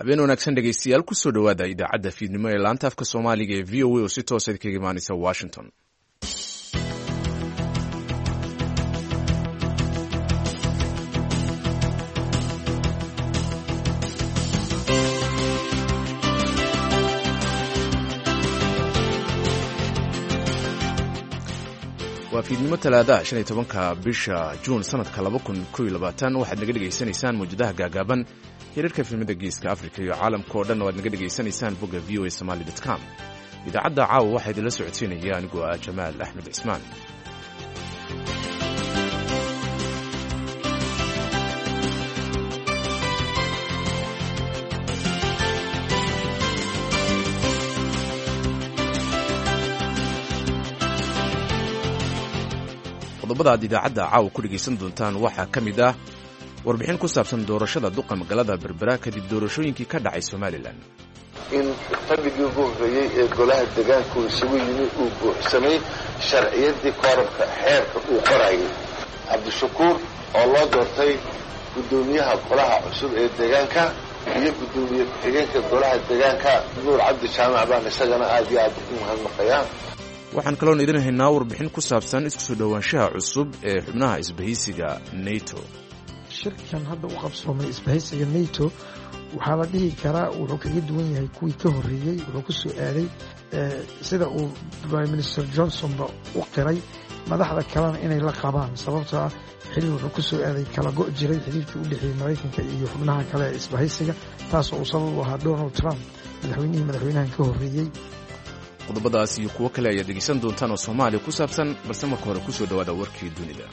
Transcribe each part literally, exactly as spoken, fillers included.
habeen wanaagsan dhegeystayaal kusoo dhowaada idaacadda fiidnimo ee laanta afka soomaaliga ee v o a oo si toosa idinkaga imaanaysa washington. waa fiidnimo talaada shan iyo tobanka bisha juun sanadka laba kun kow iyo labaatan waxaad naga dhegaysanaysaan mawjadaha gaagaaban hirarka filimada geeska afrika iyo caalamka oo dhan oo aad naga dhegaysanaysaan bogga v o a somali dot com. idaacadda caawa waxaa idinla socodsiinaya anigoo ah jamaal axmed cismaan. qodobada aad idaacadda caawa ku dhegaysan doontaan waxaa ka mid ah warbixin ku saabsan doorashada duqa magaalada berbera kadib doorashooyinkii ka dhacay somalilan. in fadhigii ugu horreeyey ee golaha deegaanku isugu yimi uu buuxsamay sharciyaddii koorabka xeerka uu qorayay. cabdishakuur oo loo doortay guddoomiyaha golaha cusub ee deegaanka iyo guddoomiye ku-xigeenka golaha deegaanka nuur cabdi jaamac baan isagana aad iyo aad u mahadnaqayaa. waxaan kaloon idin haynaa warbixin ku saabsan isku soo dhowaanshaha cusub ee xubnaha isbahaysiga nato. shirkan hadda u qabsoomay isbahaysiga nato waxaa la dhihi karaa wuxuu kaga duwan yahay kuwii ka horreeyey. wuxuu ku soo aaday sida uu prime minister johnsonba u qiray madaxda kalena inay la qabaan, sababtoo ah xilli wuxuu ku soo aaday kala go' jiray xiriirkii u dhexeeyey maraykanka iyo xubnaha kale ee isbahaysiga, taasoo uu sabab u ahaa donald trump madaxweynihii madaxweynahan ka horreeyey. qodobadaas iyo kuwo kale ayaad dhegeysan doontaan oo soomaaliya ku saabsan, balse marka hore kusoo dhowaada warkii dunida.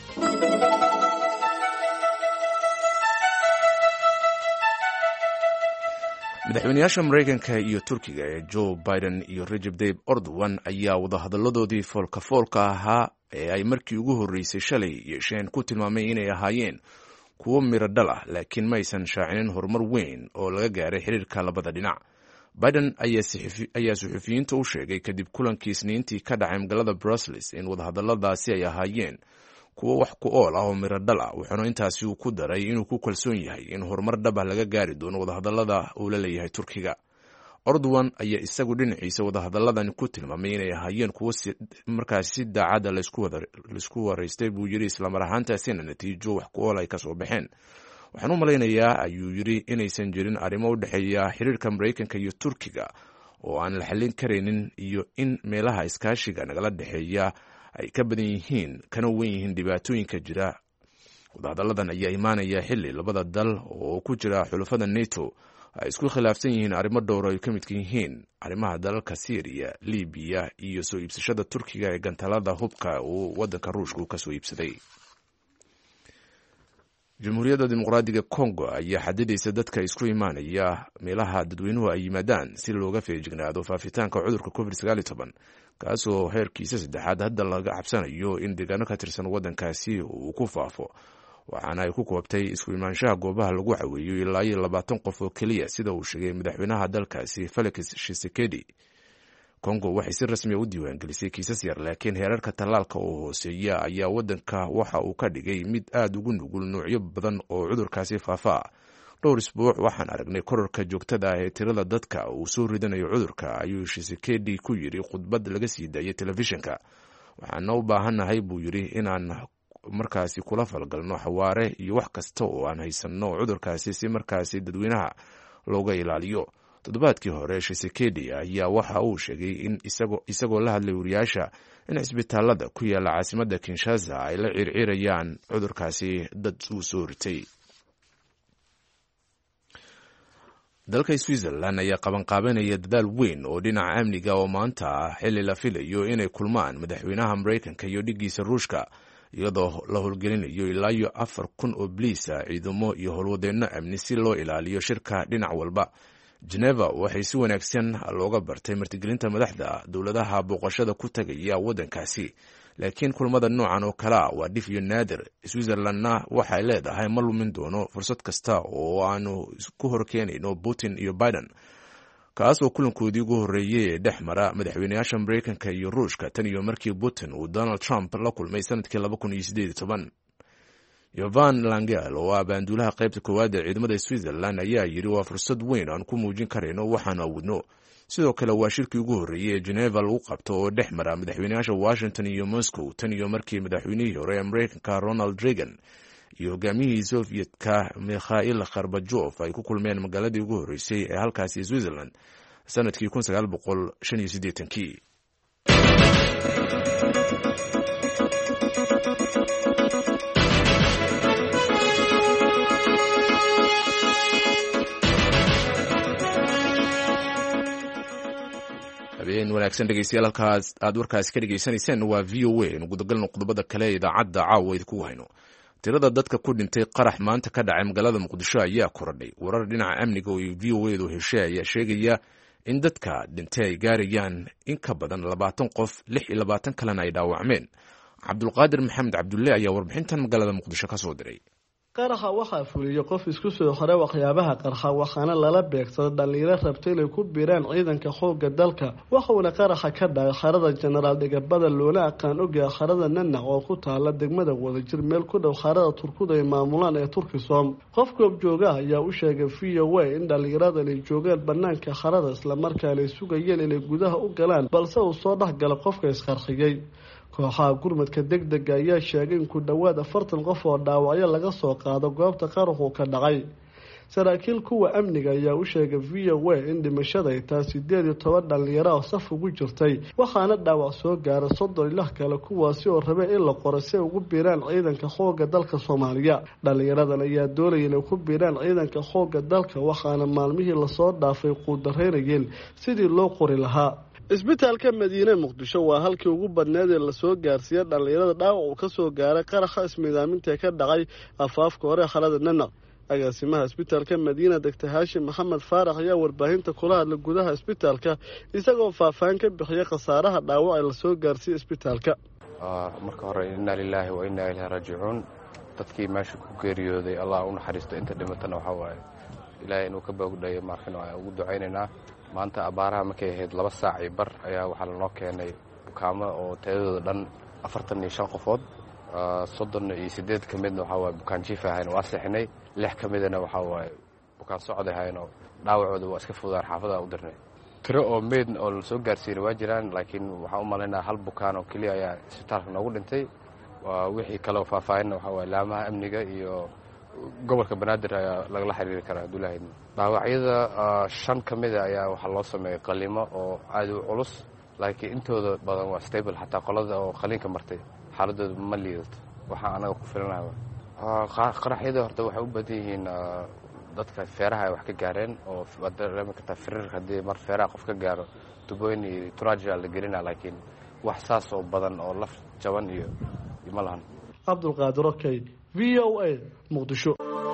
madaxweynayaasha maraykanka iyo turkiga ee joe biden iyo rajab tayyip erdogan ayaa wadahadalladoodii foolka foolka ahaa ee ay markii ugu horreysay shalay yeesheen ku tilmaamay inay ahaayeen kuwo miro dhal ah, laakiin ma aysan shaacinin horumar weyn oo laga gaaray xiriirka labada dhinac. biden ayaa suxufiyiinta u sheegay kadib kulankii isniintii ka dhacay magaalada brussels in wadahadalladaasi ay ahaayeen kuwo wax ku ool ah oo miro dhal ah, wuxuuna intaasi uu ku daray inuu ku kalsoon yahay in horumar dhab ah laga gaari doono wadahadallada uu la leeyahay turkiga. erdogan ayaa isagu dhinaciisa wadahadalladan ku tilmaamay inay ahaayeen kuwo markaasi si daacadda laysku waraystay buu yidhi, islamar ahaantaasina natiijo wax ku ool ay ka soo baxeen. waxaan u malaynayaa ayuu yidhi inaysan jirin arrimo u dhexeeya xiriirka maraykanka iyo turkiga oo aan la xallin karaynin iyo in meelaha iskaashiga nagala dhexeeya ay ka badan yihiin kana weyn yihiin dhibaatooyinka jira. wadahadalladan ayaa imaanaya xilli labada dal oo ku jira xulafada nato ay isku khilaafsan yihiin arrimo dhowr ay ka midka yihiin arrimaha dalalka syriya, libiya iyo soo iibsashada turkiga ee gantalada hubka uu waddanka ruushka ka soo iibsaday. jamhuuriyadda dimuqraadiga congo ayaa xadidaysa dadka isku imaanaya meelaha dadweynuhu ay yimaadaan si looga feejignaado faafitaanka cudurka covid sagaal iyo toban, kaasoo heerkiisa saddexaad hadda laga cabsanayo in deegaano ka tirsan waddankaasi uu ku faafo, waxaana ay ku koobtay isku imaanshaha goobaha lagu caweeyo ilaa iyo labaatan qof oo keliya, sida uu sheegay madaxweynaha dalkaasi felix tshisekedi. congo waxay si rasmiya u diiwaangelisay kiisas yar, laakiin heerarka tallaalka oo hooseeya ayaa waddanka waxa uu ka dhigay mid aad ugu nugul noocyo badan oo cudurkaasi faafa. dhowr isbuuc waxaan aragnay kororka joogtada ah ee tirada dadka uu soo ridanayo cudurka, ayuu tshisekedi ku yidhi khudbad laga sii daayay telefishinka. waxaana u baahannahay buu yidhi inaan markaasi kula falgalno xawaare iyo wax kasta oo aan haysanno cudurkaasi si markaasi dadweynaha looga ilaaliyo. toddobaadkii hore tshisekedi ayaa waxa uu sheegay in isagoo la hadlay wariyaasha in cisbitaalada ku yaala caasimadda kinshasa ay la circirayaan cudurkaasi dad uu soo ritay. dalka switzerland ayaa qabanqaabanaya dadaal weyn oo dhinaca amniga oo maanta ah xilli la filayo inay kulmaan madaxweynaha maraykanka iyo dhiggiisa ruushka, iyadoo la howlgelinayo ilaa iyo afar kun oo biliisa, ciidamo iyo howlwadeenno amni si loo ilaaliyo shirka dhinac walba. geneva waxay si wanaagsan looga bartay martigelinta madaxda dowladaha booqashada ku tagaya waddankaasi, laakiin kulmada noocan oo kalea waa dhif iyo naadir. switzerlandna waxay leedahay ma lumin doono fursad kasta oo aanu ku horkeenayno putin iyo biden, kaas oo kulankoodii ugu horreeyey ee dhex mara madaxweynayaasha maraykanka iyo ruushka tan iyo markii putin uu donald trump la kulmay sanadkii laba kun iyo siddeed iyo toban. yovan langel oo ah baanduulaha qaybta koowaad ee ciidamada switzerland ayaa yidhi waa fursad weyn aan ku muujin karayno waxaan awoodno. sidoo kale waa shirkii ugu horreeyey ee geneva lagu qabto oo dhex mara madaxweynayaasha washington iyo moscow tan iyo markii madaxweynihii hore ee mareykanka ronald reagan iyo hogaamiyihii sovyetka mikhail kharbajof ay ku kulmeen magaaladii ugu horreysay ee halkaasi switzerland sanadkii kun sagaal boqol shan iyo siddeetankii. habeen wanaagsan dhegeystayaal, halkaas aad warkaasi ka dhegeysanayseen waa v o a. nu gudagalno qodobada kale ee idaacadda caawa idinku hayno. tirada dadka ku dhintay qarax maanta ka dhacay magaalada muqdisho ayaa korodhay. warar dhinaca amniga oo v o a du heshay ayaa sheegaya in dadka dhintay ay gaarayaan in ka badan labaatan qof, lix iyo labaatan kalena ay dhaawacmeen. cabdulqaadir maxamed cabdulle ayaa warbixintan magaalada muqdisho ka soo diray. qaraxa waxaa fuliyey qof isku soo xoray waxyaabaha qarxa waxaana lala beegsaday dhalinyaro rabtay inay ku biiraan ciidanka xoogga dalka. waxauna qaraxa ka dhacay xarada jenaraal dhigabada loona aqaan ogya xarada nanac oo ku taala degmada wadajir meel ku dhow xarada turkuda ay maamulaan ee turkisom. qof goobjoogaha ayaa u sheegay v o a in dhalinyaradan ay joogaan banaanka xarada islamarkaana ay sugayeen inay gudaha u galaan balse uu soo dhex gala qofka isqarxiyey. kooxaha gurmadka degdega ayaa sheegay in ku dhowaad afartan qof oo dhaawacyo laga soo qaado goobta qaraxu ka dhacay. saraakiil kuwa amniga ayaa u sheegay v o a in dhimashada ay tahay sideed iyo toban dhalinyaro oo saf ugu jirtay, waxaana dhaawac soo gaara soddon iyo lix kale kuwaasi oo rabay in la qoro si ay ugu biiraan ciidanka xoogga dalka Soomaaliya. dhalinyaradan ayaa doonayay inay ku biiraan ciidanka xoogga dalka waxaana maalmihii lasoo dhaafay quudareynayeen sidii loo qori lahaa. isbitaalka madiine muqdisho waa halkii ugu badneed ee lasoo gaarsiiyay dhalinyarada dhaawac uu ka soo gaaray qaraxa ismiidaaminta ka dhacay afaafka hore xalada nanac. agaasimaha isbitaalka madiina doctor haashim maxamed faarax ayaa warbaahinta kula hadlay gudaha isbitaalka isagoo faahfaahin ka bixiyay khasaaraha dhaawac ee lasoo gaarsiiyay isbitaalka. marka hore inna lillahi wa inna ilayhi raaji'uun. dadkii meesha ku geeriyooday allah u naxariisto, inta dhimatana waxa waaye ilaahay inuu ka boogdhayo markan waa ugu ducaynaynaa. maanta abaaraha markay ahayd laba saac iyo bar ayaa waxaa lanoo keenay bukaamo oo tayadooda dhan afartan iyo shan qofood. soddon iyo siddeed ka midna waxaa waaye bukaan jiif ahayn waa seexinay, lix ka midana waxaa waaye bukaan socod ahayn oo dhaawacooda waa iska fududaan xaafadaha u dirnay. tiro oo meydn oo lasoo gaarsiinay waa jiraan, laakiin waxaan u malaynaa hal bukaan oo keliya ayaa isbitaalka noogu dhintay. wixii kaleo faahfaahinna waxaa waaye laamaha amniga iyo gobolka banaadir ayaa lagala xiriiri karaa abdullaahi. dhaawacyada shan ka mida ayaa waxaa loo sameeyey qalimo oo aad u culus, laakiin intooda badan waa stable. xataa qolada oo qaliinka martay xaaladooda ma liidato, waxaa anaga ku filanaha. qaraxyada horta waxay u badan yihiin dadka feeraha ay wax ka gaareen oo waad dareemi kartaa firir haddii mar feeraha qof ka gaaro tubooyin iyo turajal la gelina, laakiin wax saas oo badan oo laf jaban iyo ma lahan. cabdulqaadir okey, v o a muqdisho.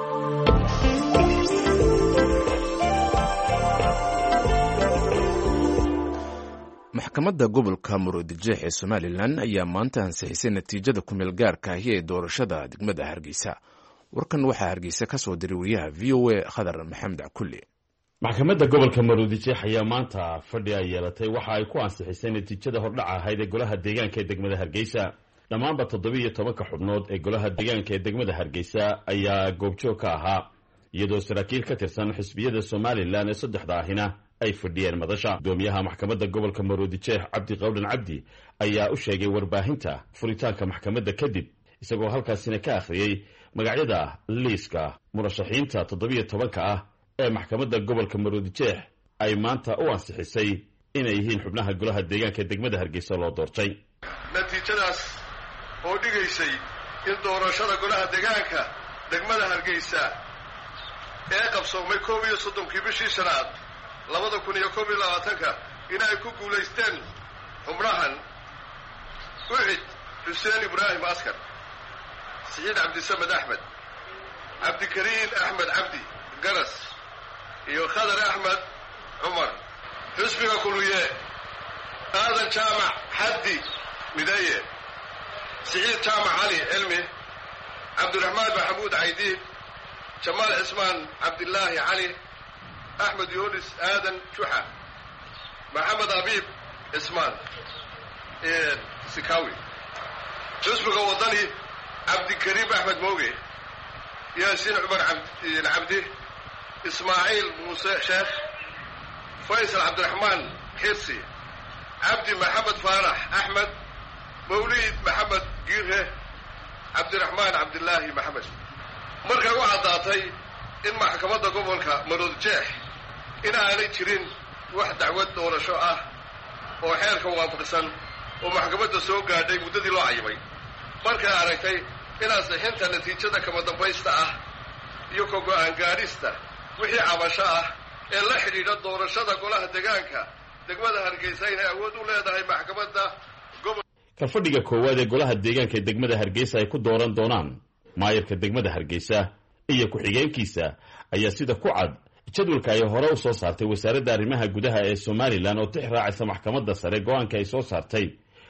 maxkamadda gobolka muruudijeex ee somalilan ayaa maanta ansixisay natiijada kumeel gaarka ahi ee doorashada degmada hargeysa. warkan waxaa hargeysa ka soo diray wariyaha v o a khadar maxamed cakulle. maxkamadda gobolka muruudijeex ayaa maanta fadhi ay yeelatay waxa ay ku ansixisay natiijada hordhaca ahayd ee golaha deegaanka ee degmada hargeysa. dhammaanba toddobiiyo tobanka xubnood ee golaha deegaanka ee degmada hargeysa ayaa goobjoog ka ahaa, iyadoo saraakiil ka tirsan xisbiyada somalilan ee saddexda ahina ay fadhiyeen madasha. gudoomiyaha maxkamadda gobolka muruudijeex cabdi qawdhan cabdi ayaa u sheegay warbaahinta furitaanka maxkamadda kadib, isagoo halkaasina ka akhriyey magacyada liiska murashaxiinta toddobiiyo tobanka ah ee maxkamadda gobolka muruudijeex ay maanta u ansixisay inay yihiin xubnaha golaha deegaanka ee degmada hargeysa loo doortay. natiijadaas oo dhigaysay in doorashada golaha deegaanka degmada hargeysa ee qabsoomay koob iyo soddonkii bishii shanaad labada kun iyo koob iyo labaatanka in ay ku guulaysteen xubnahan ucid xuseen ibraahim askar, siciid cabdisamed axmed, cabdikariin axmed cabdi garas iyo khadar axmed cumar. xisbiga kulmiye aadan jaamac xaddi midaye, siciid jaamac cali cilmi, cabdiraxmaan maxamuud caydiid, jamaal cismaan cabdilaahi cali, axmed yunis aadan juxa, maxamed abiib cismaan sikawi. xisbiga wadani cabdikariim axmed mooge, yaasiin cumar cabdi ismaaciil muuse sheekh faysal cabdiraxmaan xirsi cabdi maxamed faarax axmed mawliid maxamed giire cabdiraxmaan cabdilaahi maxamed markay u caddaatay in maxkamadda gobolka maroodijeex in aanay jirin wax dacwad doorasho ah oo xeerka waafaqsan oo maxkamadda soo gaadhay muddadii loo cayimay markay aragtay in ansixinta natiijada kama dambaysta ah iyo ka go'aan gaadhista wixii cabasho ah ee la xidhiidha doorashada golaha deegaanka degmada hargeysa inay awood u leedahay maxkamadda gobol kalfadhiga koowaad ee golaha deegaanka ee degmada hargeysa ay ku dooran doonaan maayarka degmada hargeysa iyo ku-xigeenkiisa ayaa sida ku cad jadwalka ay hore u soo saartay wasaaradda arrimaha gudaha ee somalilan oo tix raacaysa maxkamadda sare go-aanka ay soo saartay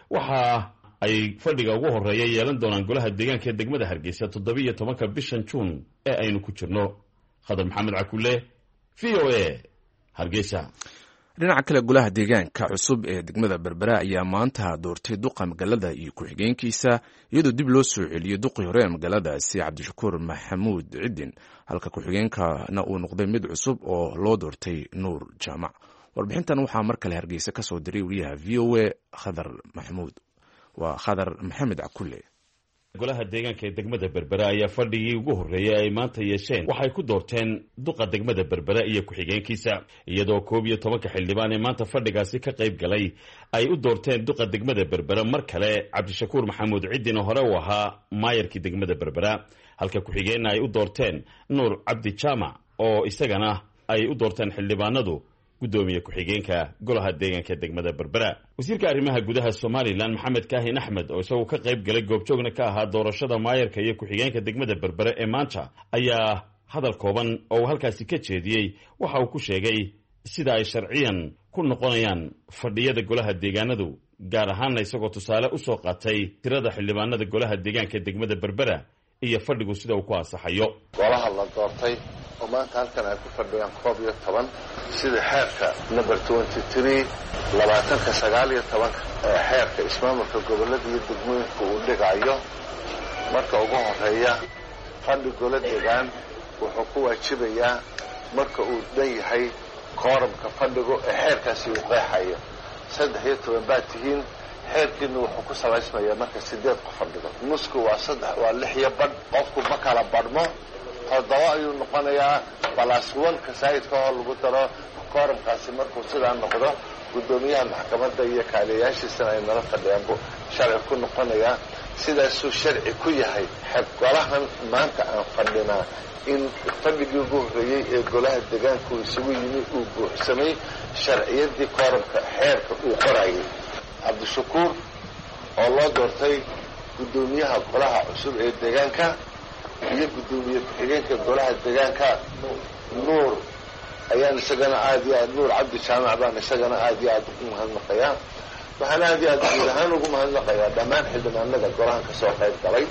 waxa ay fadhiga ugu horreeya yeelan doonaan golaha deegaanka ee degmada hargeysa toddobiiyo tobanka bishan juun ee aynu ku jirno khadar maxamed cakule v o a hargeysa. dhinaca kale golaha deegaanka cusub ee degmada berbera ayaa maanta doortay duqa magaalada iyo ku-xigeenkiisa iyadoo dib loo soo celiyey duqii hore ee magaaladaasi cabdishakuur maxamuud cidin halka ku-xigeenkana uu noqday mid cusub oo loo doortay nuur jaamac. warbixintan waxaa mar kale hargeysa ka soo diray wariyaha v o a khadar maxamuud waa khadar maxamed cakule. golaha deegaanka ee degmada berbera ayaa fadhigii ugu horreeyay ay maanta yeesheen waxay ku doorteen duqa degmada berbera iyo ku-xigeenkiisa iyadoo koob iyo tobanka xildhibaan ee maanta fadhigaasi ka qayb galay ay u doorteen duqa degmada berbera mar kale cabdishakuur maxamuud cidin oo hore u ahaa maayarkii degmada berbera halka ku-xigeenna ay u doorteen nuur cabdi jaamac oo isagana ay u doorteen xildhibaanadu gudoomiye ku-xigeenka golaha deegaanka degmada berbera. wasiirka arrimaha gudaha somalilan maxamed kaahin axmed oo isagu ka qayb galay goobjoogna ka ahaa doorashada maayarka iyo ku-xigeenka degmada berbera ee maanta ayaa hadal kooban oo uu halkaasi ka jeediyey waxa uu ku sheegay sida ay sharciyan ku noqonayaan fadhiyada golaha deegaanadu gaar ahaanna isagoo tusaale u soo qaatay tirada xildhibaanada golaha deegaanka degmada berbera iyo fadhigu sida uu ku ansaxayo. golaha la doortay oo maanta halkan ay ku fadhiyaan koob iyo toban sida xeerka number twenty three labaatanka sagaal iyo tobanka ee xeerka ismaamulka gobolada iyo degmooyinka uu dhigayo marka ugu horeeya fadhi golo deegaan wuxuu ku waajibayaa marka uu dhan yahay kooramka fadhigu ee xeerkaasi uu qeexayo saddex iyo toban baad tihiin xeerkiina wuxuu ku salaysmayaa marka sideed qof fadhigo nusku waa saddex waa lix iyo badh qofku ma kala badhmo toddoba ayuu noqonayaa balas onka saayidka oo lagu daro kooramkaasi markuu sidaa noqdo guddoomiyaha maxkamadda iyo kaaliyayaashiisana ay nala fadhiyaan buu sharci ku noqonayaa sidaasuu sharci ku yahay xeg golahan maanta aan fadhinaa in fadhigii ugu horreeyey ee golaha deegaanku isugu yimi uu buuxsamay sharciyadii kooramka xeerka uu qorayay cabdishakuur oo loo doortay guddoomiyaha golaha cusub ee deegaanka iyo guddoomiye ku-xigeenka golaha deegaanka nuur ayaan isagana aad iyo aad nuur cabdi jaamac baan isagana aad iyo aad ugu mahadnaqayaa waxaan aad iyo aad guud ahaan ugu mahadnaqayaa dhammaan xildhibaanada golahan ka soo qayb galay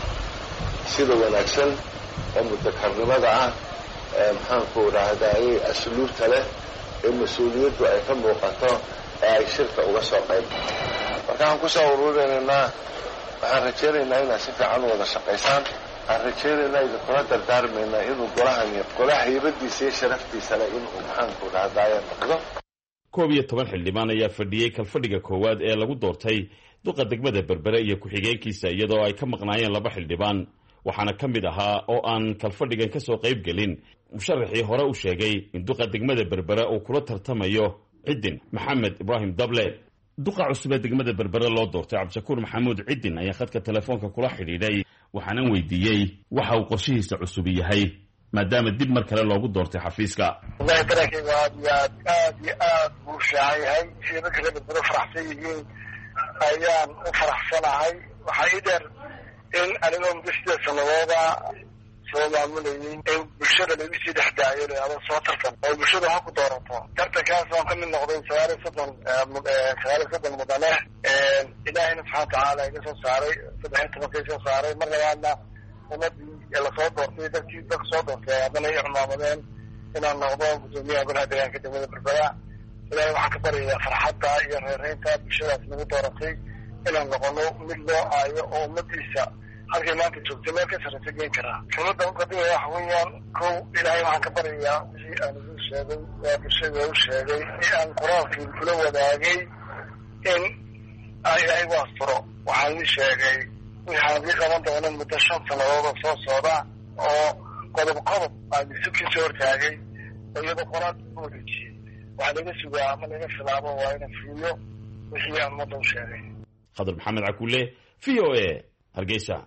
sida wanaagsan ee mutakarnimada ah ee maxaanku idhaahdaayey asluubta leh ee mas-uuliyaddu ay ka muuqato ee ay shirka uga soo qayb markaan kusoo ururinaynaa waxaan rajaynaynaa inaad si fiican u wada shaqaysaan aan rajaynaynaa idinkula dardaarmaynaa inuu golahani golaha haybadiisa iyo sharaftiisa leh inuu maxaanku dhahdaaya noqdo. koob iyo toban xildhibaan ayaa fadhiyey kalfadhiga koowaad ee lagu doortay duqa degmada berbere iyo ku-xigeenkiisa iyadoo ay ka maqnaayeen laba xildhibaan waxaana ka mid ahaa oo aan kalfadhigan ka soo qayb gelin musharaxii hore u sheegay in duqa degmada berbere uu kula tartamayo cidin maxamed ibraahim dable. duqa cusub ee degmada berbere loo doortay cabdishakuur maxamuud cidin ayaa khadka telefoonka kula xidhiidhay waxaanan weydiiyey waxa uu qorshihiisa cusub yahay maadaama dib mar kale loogu doortay xafiiska. wallahi dareenkayga aad iyo aad aad iyo aad buu fiican yahay sida marka reer berbere faraxsan yihiin ayaan u faraxsanahay. waxaa ii dheer in anigoo muddo sideed sanadooda soo maamulayay in bulshada lagu sii dhex daayo ado soo tartan oo bulshada ha ku doorato tartankaas waan ka mid noqday sagaal iyo soddon sagaal iyo soddon mudane ilaahayna subxana watacaala iga soo saaray saddex iyo tobankay soo saaray mar labaadna ummadii lasoo doortay dadkii dadka soo doortay haddana ay cumaamadeen inaan noqdo guddoomiyaha golaha deegaanka degmada berbera. ilaahay waxaan ka baryayaa farxadda iyo reereynta bulshadaas nagu dooratay inaan noqono mid loo aayo oo ummadiisa halkay maanta joogtay meel ka sarraysa geen karaa. Dowladda uqadimaya waxa weeyaan kow ilaahay waxaan ka baryayaa wixii aan igu sheegay waa bulshada u sheegay ee aan qoraalkii kula wadaagay in ay ilaahay u asturo. waxaan ii sheegay waxaan ii qaban doona muddo shan sannadood oo soo socda oo qodob qodob aan isubkiisa hortaagay oo iyadoo qoraal u wareejiyey. waxaa laga sugaa ama laga filaabo waa ina fuliyo wixii aan ummadda u sheegay. Khadar Maxamed Cakuule, V O A, Hargeysa.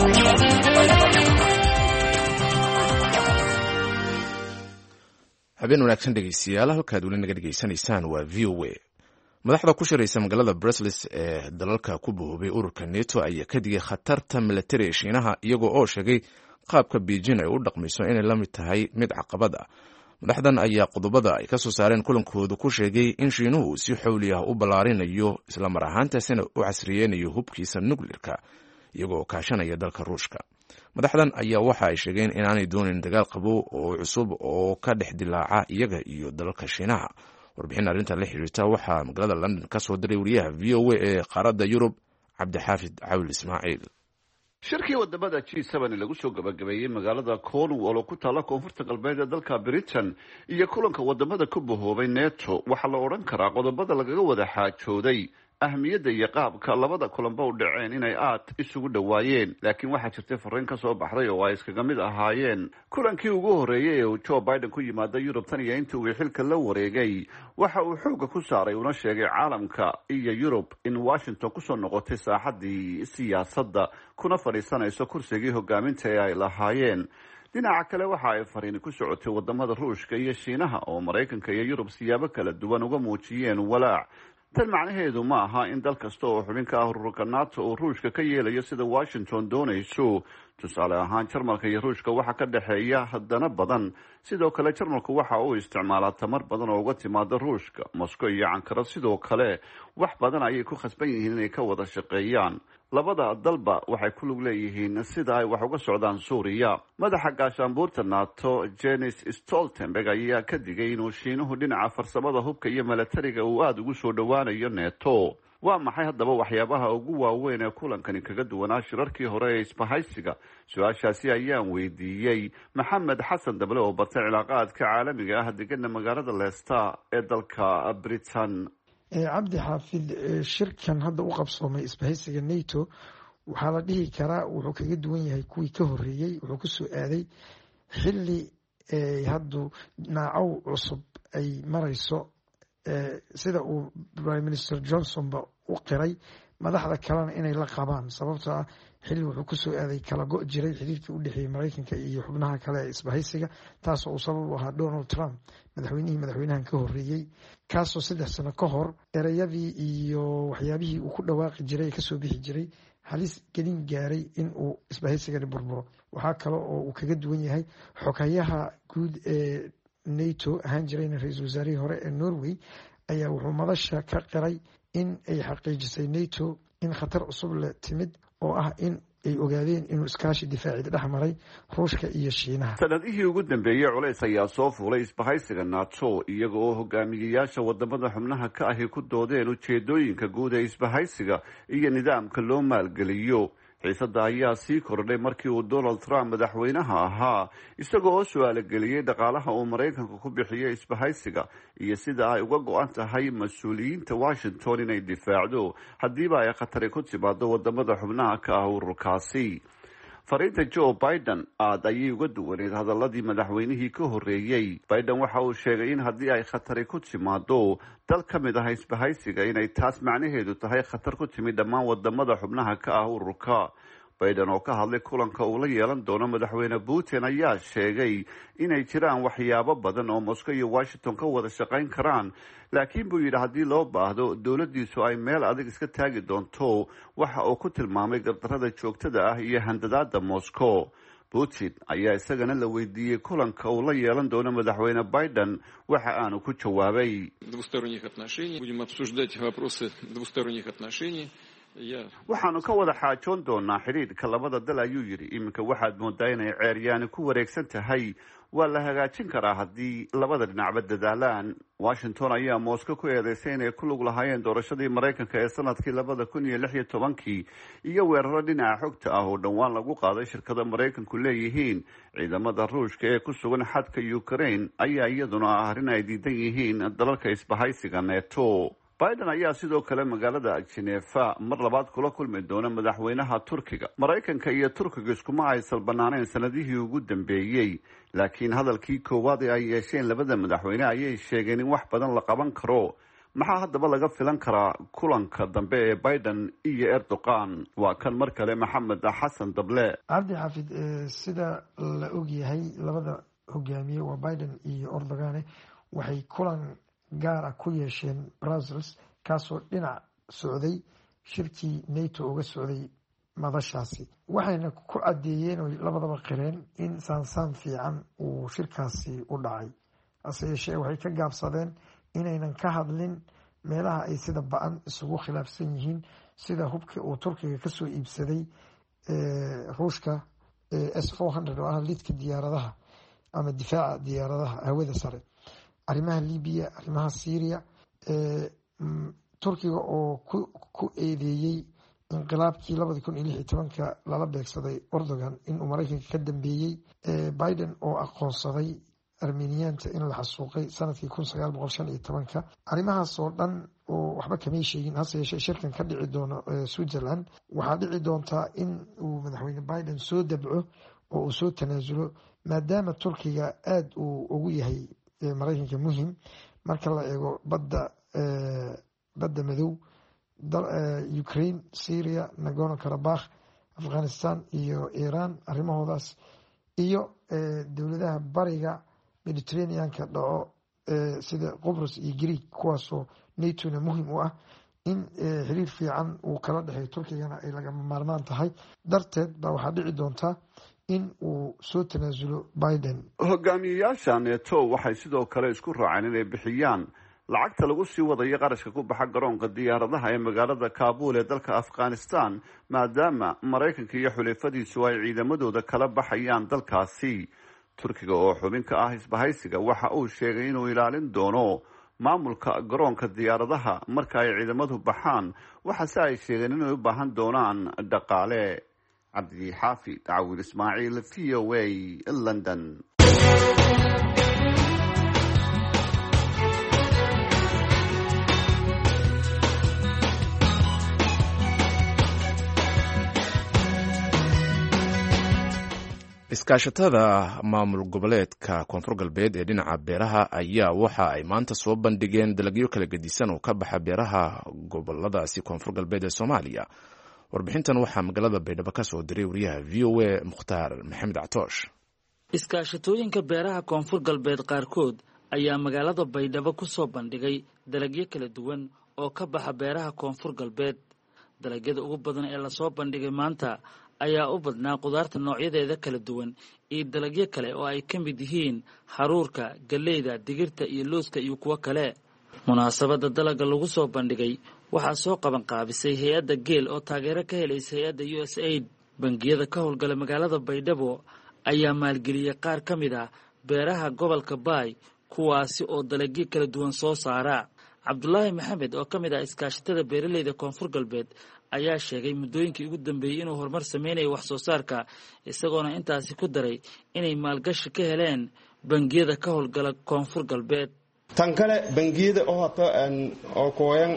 habeen wanaagsan dhegeystayaal, halkaad weli naga dhegeysanaysaan waa V O A. madaxda ku shiraysa magaalada Brussels ee dalalka ku boobay ururka NATO ayaa ka digay khatarta militari ee Shiinaha iyagoo oo sheegay qaabka Beijing ay u dhaqmayso inay la mid tahay mid caqabad ah. madaxdan ayaa qodobada ay ka soo saareen kulankooda ku sheegay in Shiinuhu si xawli ah u ballaarinayo isla mar ahaantaasina u casriyeynayo hubkiisa nuclearka iyagoo kaashanaya dalka Ruushka. madaxdan ayaa waxa ay sheegeen inaanay doonin dagaal qabow oo cusub oo ka dhex dilaaca iyaga iyo dalalka Shiinaha. warbixin arrinta la xiriirta waxaa magaalada London ka soo diray wariyaha V O A ee qaaradda Yurub Cabdixaafid Cawil Ismaaciil. shirkii wadamada G seven lagu soo gabagabeeyay magaalada Cornwall oo ku taala koonfurta galbeed ee dalka Britain iyo kulanka wadamada ku bohoobay NATO waxa la oran karaa qodobada lagaga wada xaajooday ahmiyadda iyo qaabka labada kulanba u dhaceen inay aad isugu dhawaayeen. laakiin waxaa jirtay fariin ka soo baxday oo ay iskaga mid ahaayeen kulankii ugu horeeyay ee uu Joe Biden ku yimaado Yurub tan iyo intii uu xilka la wareegay. waxa uu xooga ku saaray una sheegay caalamka iyo Yurub in Washington ku soo noqotay saaxadii siyaasadda kuna fadhiisanayso kursigii hogaaminta ee ay lahaayeen. dhinaca kale waxa ay fariin ku socotay wadamada Ruushka iyo Shiinaha oo Mareykanka iyo Yurub siyaabo kala duwan uga muujiyeen walaac. tan macnaheedu ma aha in dal kasta oo xubin ka ah ururka NATO uu Ruushka ka yeelayo sida Washington doonayso. tusaale ahaan Jarmalka iyo Ruushka waxa ka dhaxeeya haddana badan. sidoo kale Jarmalku waxa uu isticmaalaa tamar badan oo uga timaada Ruushka. Moscow iyo Ankara sidoo kale wax badan ayay ku khasban yihiin inay ka wada shaqeeyaan. labada dalba waxay ku lug leeyihiin sida ay wax uga socdaan Suuriya. madaxa gaashaanbuurta NATO Jens Stoltenberg ayaa ka digay inuu Shiinuhu dhinaca farsamada hubka iyo milatariga uu aad ugu soo dhawaanayo NATO. waa maxay haddaba waxyaabaha ugu waaweyn ee kulankani kaga duwanaa shirarkii hore ee isbahaysiga? su-aashaasi ayaan weydiiyey Maxamed Xasan Dable oo bartay cilaaqaadka caalamiga ah degana magaalada Leicester ee dalka Britain. cabdi xaafid, shirkan hadda u qabsoomay isbahaysiga NATO waxaa la dhihi karaa wuxuu kaga duwan yahay kuwii ka horeeyey. wuxuu ku soo aaday xilli haddu naacow cusub ay marayso sida uu Prime Minister Johnson ba u qiray, madaxda kalena inay la qabaan. sababtoo ah xilli wuxuu ku soo aaday kala go' jiray xiriirkii u dhexeeyay Mareykanka iyo xubnaha kale ee isbahaysiga, taasoo uu sabab u ahaa Donald Trump madaxweynihii madaxweynahan ka horreeyey, kaasoo saddex sano ka hor ereyadii iyo waxyaabihii uu ku dhawaaqi jiray ee kasoo bixi jiray halis gelin gaaray in uu isbahaysigani burburo. waxaa kale oo uu kaga duwan yahay xoghayaha guud ee NATO ahaan jirayna ra-iisul wasaarihii hore ee Norway ayaa wuxuu madasha ka qiray in ay xaqiijisay NATO in khatar cusub la timid oo ah in ay ogaadeen inuu iskaashi difaaci dhex maray Ruushka iyo Shiinaha. sanadihii ugu dambeeyay culays ayaa soo fuulay isbahaysiga NATO iyaga oo hogaamiyayaasha wadamada xubnaha ka ahi ku doodeen ujeedooyinka guud ee isbahaysiga iyo nidaamka loo maalgeliyo. xiisada ayaa sii kordhay markii uu Donald Trump madaxweynaha ahaa, isagoo oo su'aalo geliyay dhaqaalaha uu Mareykanka ku bixiyay isbahaysiga iyo sida ay uga go'an tahay mas-uuliyiinta Washington inay difaacdo haddiiba ay khatari ku timaado wadamada xubnaha ka ah ururkaasi. fariinta Joe Biden aad ayay uga duwaneed hadaladii madaxweynihii ka horreeyey. Biden waxa uu sheegay in haddii ay khatari ku timaado dal ka mid ah isbahaysiga inay taas macnaheedu tahay khatar ku timid dhammaan wadamada xubnaha ka ah ururka. Biden oo ka hadlay kulanka uu la yeelan doono madaxweyne Putin ayaa sheegay inay jiraan waxyaabo badan oo Moscow iyo Washington ka wada shaqayn karaan, laakiin buu yidhi haddii loo baahdo dowladdiisu ay meel adag iska taagi doonto. waxa uu ku tilmaamay gardarrada joogtada ah iyo handadaada Moscow. Putin ayaa isagana la weydiiyey kulanka uu la yeelan doono madaxweyne Biden waxa aanu ku jawaabay waxaanu ka wada xaajoon doonaa xidhiidhka labada dal ayuu yidhi. iminka waxaad moodaa inay ceeryaani ku wareegsan tahay. waa la hagaajin karaa haddii labada dhinacba dadaalaan. washington ayaa moscow ku eedeysay inay ku lug lahaayeen doorashadii maraykanka ee sanadkii labada kun iyo lix iyo tobankii iyo weeraro dhinaca xogta ah oo dhowaan lagu qaaday shirkada maraykanku leeyihiin ciidamada ruushka ee ku sugan xadka ukraine ayaa iyaduna ah arrin ay diidan yihiin dalalka isbahaysiga neto. biden ayaa sidoo kale magaalada Geneva mar labaad kula kulmi doona madaxweynaha Turkiga. Maraykanka iyo Turkiga iskuma aysan banaaneen sanadihii ugu dambeeyay, laakiin hadalkii koowaad ee ay yeesheen labada madaxweyne ayay sheegeen in wax badan la qaban karo. maxaa haddaba laga filan karaa kulanka dambe ee Biden iyo Erdogan? Waa kan mar kale Maxamed Xasan Dable. cabdi xafid sida la og yahay labada hogaamiye waa Biden iyo Erdogan waxay kulan gaar ah ku yeesheen Brussels kaasoo dhinac socday shirkii NATO uga socday madashaasi. waxayna ku cadeeyeen oo labadaba qireen in saansaan fiican uu shirkaasi u dhacay, hase yeeshee waxay ka gaabsadeen inaynan ka hadlin meelaha ay sida ba-an isugu khilaafsan yihiin, sida hubka uu Turkiga kasoo iibsaday ruushka S four hundred oo ah lidka diyaaradaha ama difaaca diyaaradaha hawada sare, arrimaha Libiya, arrimaha Syria. Turkiga oo ku eedeeyey inqilaabkii labada kun iyo lix iyo tobanka lala beegsaday Erdogan inuu Maraykanka ka dambeeyey, Biden oo aqoonsaday Armeniyaanta in la xasuuqay sanadkii kun sagaal boqol shan iyo tobanka. arrimahaas oo dhan oo waxba kamay sheegin, hase yeeshee shirkan ka dhici doono Switzerland waxaa dhici doontaa in uu madaxweyne Biden soo dabco oo uu soo tanaasulo, maadaama Turkiga aada uu ugu yahay Maraykanka muhim marka la eego badda badda madow, Ukraine, Syria, Nagorno-Karabakh, Afghanistan iyo Iran arrimahoodaas, iyo dowladaha bariga Mediterranean-ka dhaco sida Qobrus iyo Greek, kuwaasoo NATO-na muhim u ah in xiriir fiican uu kala dhexeeyo Turkigana ay lagama maarmaan tahay. darteed baa waxaa dhici doontaa in uu soo tanaasulo Biden. hogaamiyayaasha neto waxay sidoo kale isku raaceen inay bixiyaan lacagta lagu sii wadayo qarashka ku baxa garoonka diyaaradaha ee magaalada Kabul ee dalka Afghanistan, maadaama Maraykanka iyo xulafadiisu ay ciidamadooda kala baxayaan dalkaasi. Turkiga oo xubin ka ah isbahaysiga waxa uu sheegay inuu ilaalin doono maamulka garoonka diyaaradaha marka ay ciidamadu baxaan, waxaase ay sheegeen inay u baahan doonaan dhaqaale. cabdi xaafid Cawil Ismaaciil, V O A, London. iskaashatada maamul goboleedka koonfur galbeed ee dhinaca beeraha ayaa waxa ay maanta soo bandhigeen dalagyo kala gedisan oo ka baxa beeraha goboladaasi koonfur galbeed ee Soomaaliya. warbixintan waxaa magaalada Baydhabo ka soo diray wariyaha V O A Mukhtaar Maxamed Catoosh. iskaashatooyinka beeraha koonfur galbeed qaarkood ayaa magaalada Baydhabo ku soo bandhigay dalagyo kala duwan oo ka baxa beeraha koonfur galbeed. dalagyada ugu badan ee la soo bandhigay maanta ayaa u badnaa qudaarta noocyadeeda kala duwan iyo dalagyo kale oo ay ka mid yihiin haruurka, galleyda, digirta iyo looska iyo kuwo kale. munaasabadda dalaga lagu soo bandhigay waxaa soo qaban qaabisay hay-adda Geel oo taageero ka helaysa hay-adda U S A I D. bangiyada ka howlgala magaalada Baydhabo ayaa maalgeliyay qaar ka mid ah beeraha gobolka Baay, kuwaasi oo dalagyo kala duwan soo saara. Cabdullaahi Maxamed oo ka mid ah iskaashatada beeraleyda koonfur galbeed ayaa sheegay muddooyinkii ugu dambeeyey inuu horumar sameynayo wax soo saarka, isagoona intaasi ku daray inay maalgashi ka heleen bangiyada ka howlgala koonfur galbeed. tan kale bangiyada oo hata oo kooyan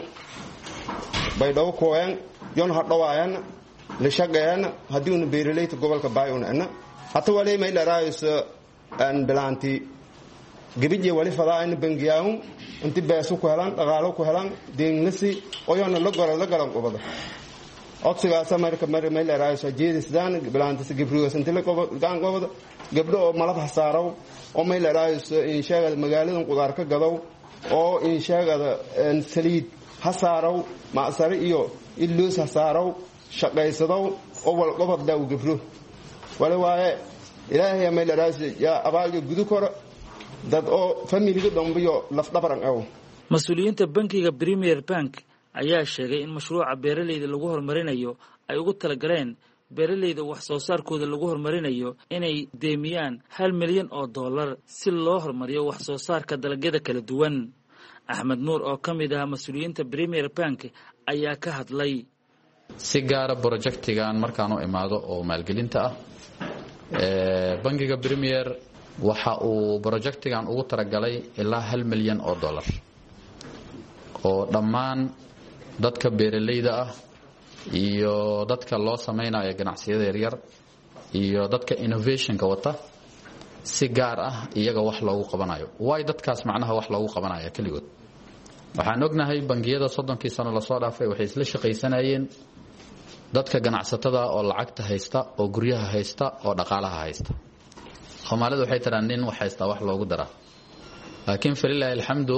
Baydhabo kooyan yon hadhawaayan la shaqeeyana hadii uu beeraleyda gobolka Baay una ana hata wali may daraayso an bilaanti gabadhii wali fadaan bangiyaan inta beeso ku helaan dhaqaalo ku helaan deegnasi oo yana la garan la garan qobada oksigaas marka mar may daraayso jeedisdaan bilaanti gabriyo inta la qobada qobada gabdho oo malab hasaaro oo may daraayso in sheegada magaalada qudaar ka gadow oo in sheegada saliid hasaaro maasar iyo illoos hasaaro shaqaysado oo wal qobada u gabro wala waaye ilaahay may daraayso ya abaaga gudu koro dad oo familiga dambiyo laf dhabaran aw. Mas'uuliyiinta bankiga Premier Bank ayaa sheegay in mashruuca beeraleyda lagu horumarinayo ay ugu talagaleen beeraleyda wax soo saarkooda lagu horumarinayo inay deemiyaan hal milyan oo dollar si loo horumariyo wax soo saarka dalagyada kala duwan. axmed nuur oo ka mid ah mas-uuliyiinta premier bank ayaa ka hadlay. si gaara projectigan markaan u imaado oo maalgelinta ah bangiga premier waxa uu projectigan ugu talagalay ilaa hal milyan oo dollar oo dhammaan dadka beeralayda ah iyo dadka loo samaynayo ganacsiyada yaryar iyo dadka innovationka wata si gaar ah iyaga wax loogu qabanayo. way dadkaas macnaha wax loogu qabanayo kaligood. waxaan ognahay bangiyada soddonkii sano la soo dhaafay waxay isla shaqaysanayeen dadka ganacsatada oo lacagta haysta oo guryaha haysta oo dhaqaalaha haysta. Soomaalidu waxay tiraan nin wax haysta wax loogu dara. laakiin falillahi alxamdu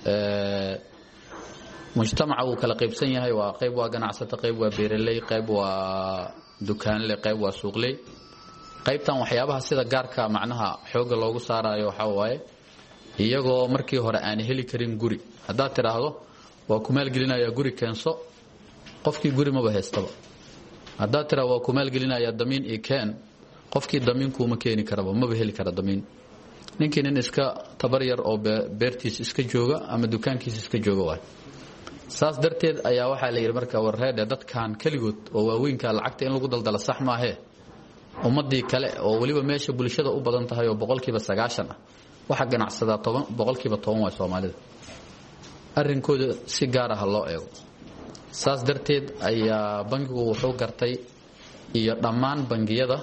mujtamaca uu kala qaybsan yahay waa qayb waa ganacsato, qayb waa beeraley, qayb waa dukaanle, qayb waa suuqley. qaybtan waxyaabaha sida gaarka macnaha xooga loogu saarayo waxa waaye iyagoo markii hore aan heli karin guri. haddaad tiraahdo waa ku maalgelinaya guri keenso, qofkii guri maba haystaba. haddaad tiraahdo waa ku maalgelinaya damiin iyo keen, qofkii damiinkuuma keeni karaba, maba heli kara damiin. ninkii nin iska tabar yar oo beertiis iska jooga ama dukaankiis iska jooga waay. saas darteed ayaa waxaa la yidhi marka warreedhe dadkan keligood oo waaweynka lacagta in lagu daldala sax maahee ummadii kale oo waliba meesha bulshada u badan tahay oo boqolkiiba sagaashan ah waxa ganacsadaa toban boqolkiiba toban waa Soomaalida. arrinkooda si gaar ah loo eego. saas darteed ayaa bangigu wuxuu gartay iyo dhammaan bangiyada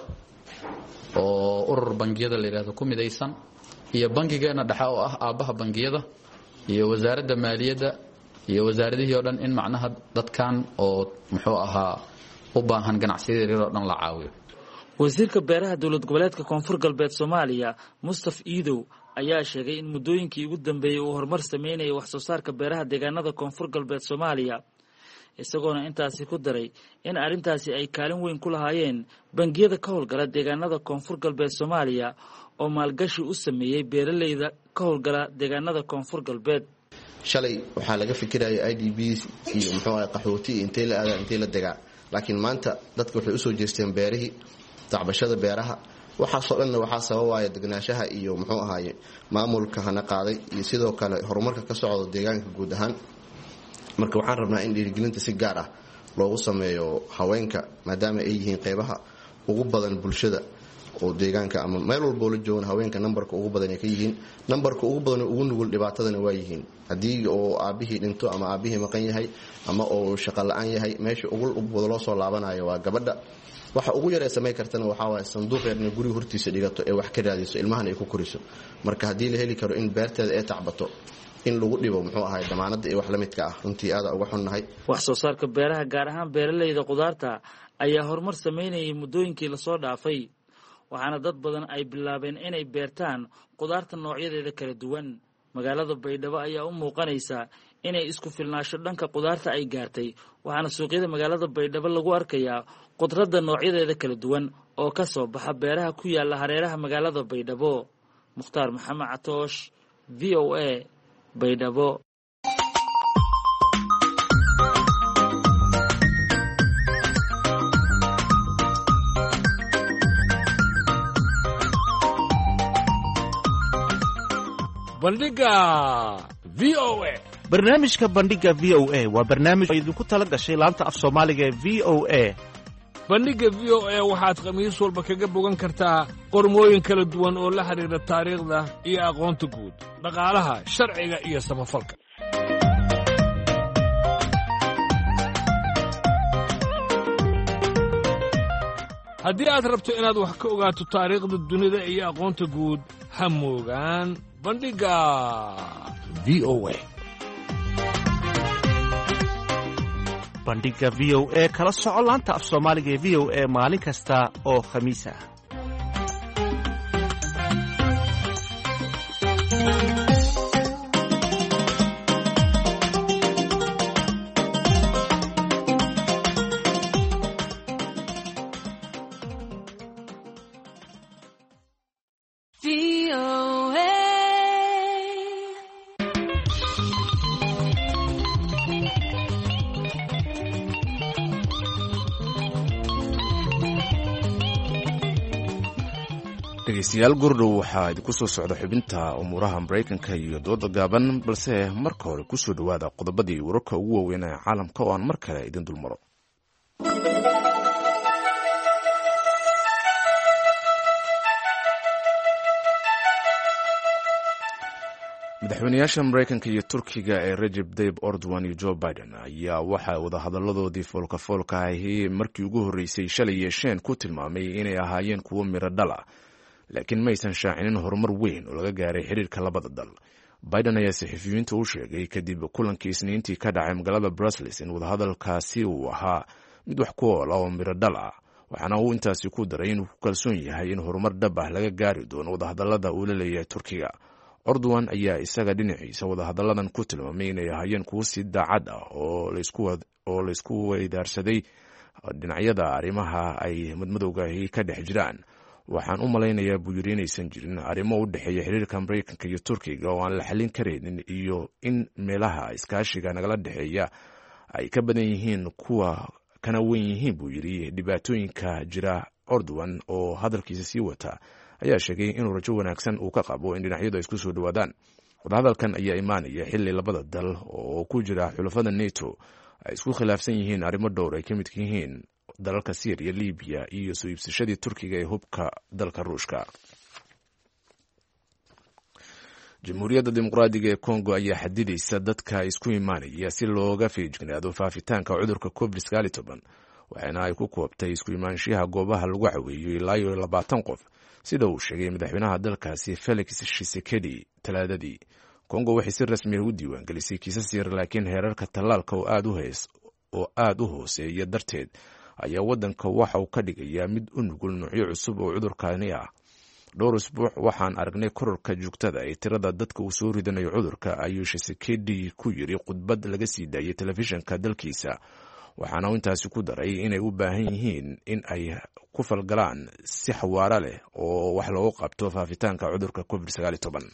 oo urur bangiyada la yiraahdo ku midaysan iyo bangigeena dhexe oo ah aabaha bangiyada iyo wasaaradda maaliyadda iyo wasaaradihii oo dhan in macnaha dadkan oo muxuu ahaa u baahan ganacsiyada yaryar oo dhan la caawiyo. wasiirka beeraha dowlad goboleedka koonfur galbeed Soomaaliya Mustaf Iidow ayaa sheegay in muddooyinkii ugu dambeeyay uu horumar sameeyay wax soo saarka beeraha deegaanada koonfur galbeed Soomaaliya, isagoona intaasi ku daray in arrintaasi ay kaalin weyn ku lahaayeen bangiyada ka howlgala deegaanada koonfur galbeed Soomaaliya oo maalgashi u sameeyay beeralayda ka howlgala deegaanada koonfur galbeed. shalay waxaa laga fikirayay I D Bs iyo muxuu ahaa qaxooti intee la aada intee la degaa, laakiin maanta dadku waxay u soo jeesteen beerihii, tacbashada beeraha. waxa soo dhan waxa sababaya degnaanshaha iyo muxuu ahaaye maamulka hana qaaday iyo sidoo kale horumarka ka socdo deegaanka guud ahaan. marka waxaan rabnaa in dhiirigelinta si gaar ah loogu sameeyo haweenka maadaama ay yihiin qaybaha ugu badan bulshada oo deegaanka ama meel walba la joogan. haweenka numberka ugu badan ay ka yihiin, numberka ugu badan ugu nugul dhibaatadana waa yihiin. haddii oo aabihii dhinto ama aabihii maqan yahay ama oo shaqo la'aan yahay, meesha ugu wada loo soo laabanayo waa gabadha. waxa ugu yar ee sameey kartana waxa waaye sanduuq yar in guriga hortiisa dhigato ee wax ka raadiso ilmahan ay ku koriso. marka haddii la heli karo in beerteeda ay tacbato in lagu dhibo muxuu ahaa damaanada iyo wax la midka ah, runtii aad uga xunnahay. wax soo saarka beeraha gaar ahaan beeralayda qudaarta ayaa horumar sameynayay muddooyinkii la soo dhaafay, waxaana dad badan ay bilaabeen inay beertaan qudaarta noocyadeeda kala duwan. magaalada Baydhabo ayaa u muuqanaysa inay isku filnaasho dhanka qudaarta ay gaartay, waxaana suuqyada magaalada Baydhabo lagu arkayaa qudrada noocyadeeda kala duwan oo ka soo baxa beeraha ku yaala hareeraha magaalada Baydhabo. Mukhtaar Maxamed Catoosh, V O A, Baydhabo. bandhiga V O A. barnaamijka bandhiga V O A waa barnaamij oo idinku tala gashay laanta af Soomaaliga ee V O A. bandhiga V O A waxaad khamiis walba kaga bogan kartaa qormooyin kala duwan oo la xiriira taariikhda iyo aqoonta guud, dhaqaalaha, sharciga iyo samafalka. haddii aad rabto inaad wax ka ogaato taariikhda dunida iyo aqoonta guud, ha moogaan bandhiga V O A. bandhiga V O A kala soco laanta af Soomaaliga ee V O A maalin kasta oo khamiis ah. dhegeystayaal gurdhow waxaa idinku soo socda xubinta umuuraha maraykanka iyo dooda gaaban balse marka hore kusoo dhowaada qodobadii wararka ugu waaweyn ee caalamka oo aan mar kale idin dulmaro. madaxweynayaasha maraykanka iyo turkiga ee Recep Tayyip Erdogan iyo Joe Biden ayaa waxaa wadahadaladoodii foolka foolka ahi markii ugu horreysay shalay yeesheen ku tilmaamay inay ahaayeen kuwo miro dhala, laakiin maysan shaacinin horumar weyn oo laga gaaray xiriirka labada dal. Biden ayaa saxafiyiinta u sheegay kadib kulankii Isniintii ka dhacay magaalada Brussels in wadahadalkaasi uu ahaa mid wax ku ool oo miro dhal ah, waxaana uu intaasi ku daray inuu ku kalsoon yahay in horumar dhab ah laga gaari doono wadahadalada uu la leeyahay Turkiga. Erdogan ayaa isaga dhinaciisa wadahadalladan ku tilmaamay inay ahaayeen kuwo si daacad ah oo laysku weydaarsaday dhinacyada arrimaha ay madmadowgaahi ka dhex jiraan. waxaan u malaynayaa buu yidhi inaysan jirin arrimo u dhexeeya xiriirka maraykanka iyo turkiga oo aan la xallin karaynin iyo in meelaha iskaashiga nagala dhexeeya ay ka badan yihiin kuwa kana weyn yihiin buu yidhi dhibaatooyinka jira. Erdogan oo hadalkiisa sii wata ayaa sheegay inuu rajo wanaagsan uu ka qabo in dhinacyadu ay isku soo dhowaadaan. wadahadalkan ayaa imaanaya xilli labada dal oo ku jira xulafada NATO ay isku khilaafsan yihiin arrimo dhowr ay ka midka yihiin dalalka Syria, Libya iyo soo iibsashadii Turkiga ee hubka dalka Ruushka. Jamhuuriyadda Dimuqraadiga ee Congo ayaa xadidaysa dadka isku imaanaya si looga feejignaado faafitaanka cudurka covid sagaal iyo toban, waxaana ay ku koobtay isku imaanshiyaha goobaha lagu caweeyo ilaa iyo labaatan qof, sida uu sheegay madaxweynaha dalkaasi Felix Tshisekedi talaadadii. Congo waxay si rasmi ah u diiwaangelisay kiisas yar, laakiin heerarka tallaalka oo aad u hees oo aad u hooseeya darteed ayaa waddanka waxa uu ka dhigayaa mid u nugul noocyo cusub oo cudurkaani ah. dhowr usbuuc waxaan aragnay kororka joogtada ee tirada dadka uu soo ridanayo cudurka, ayuu Tshisekedi ku yiri khudbad laga sii daayay telefishinka dalkiisa, waxaana uu intaasi ku daray inay u baahan yihiin in ay ku falgalaan si xawaara leh oo wax loogu qabto faafitaanka cudurka covid sagaal iyo toban.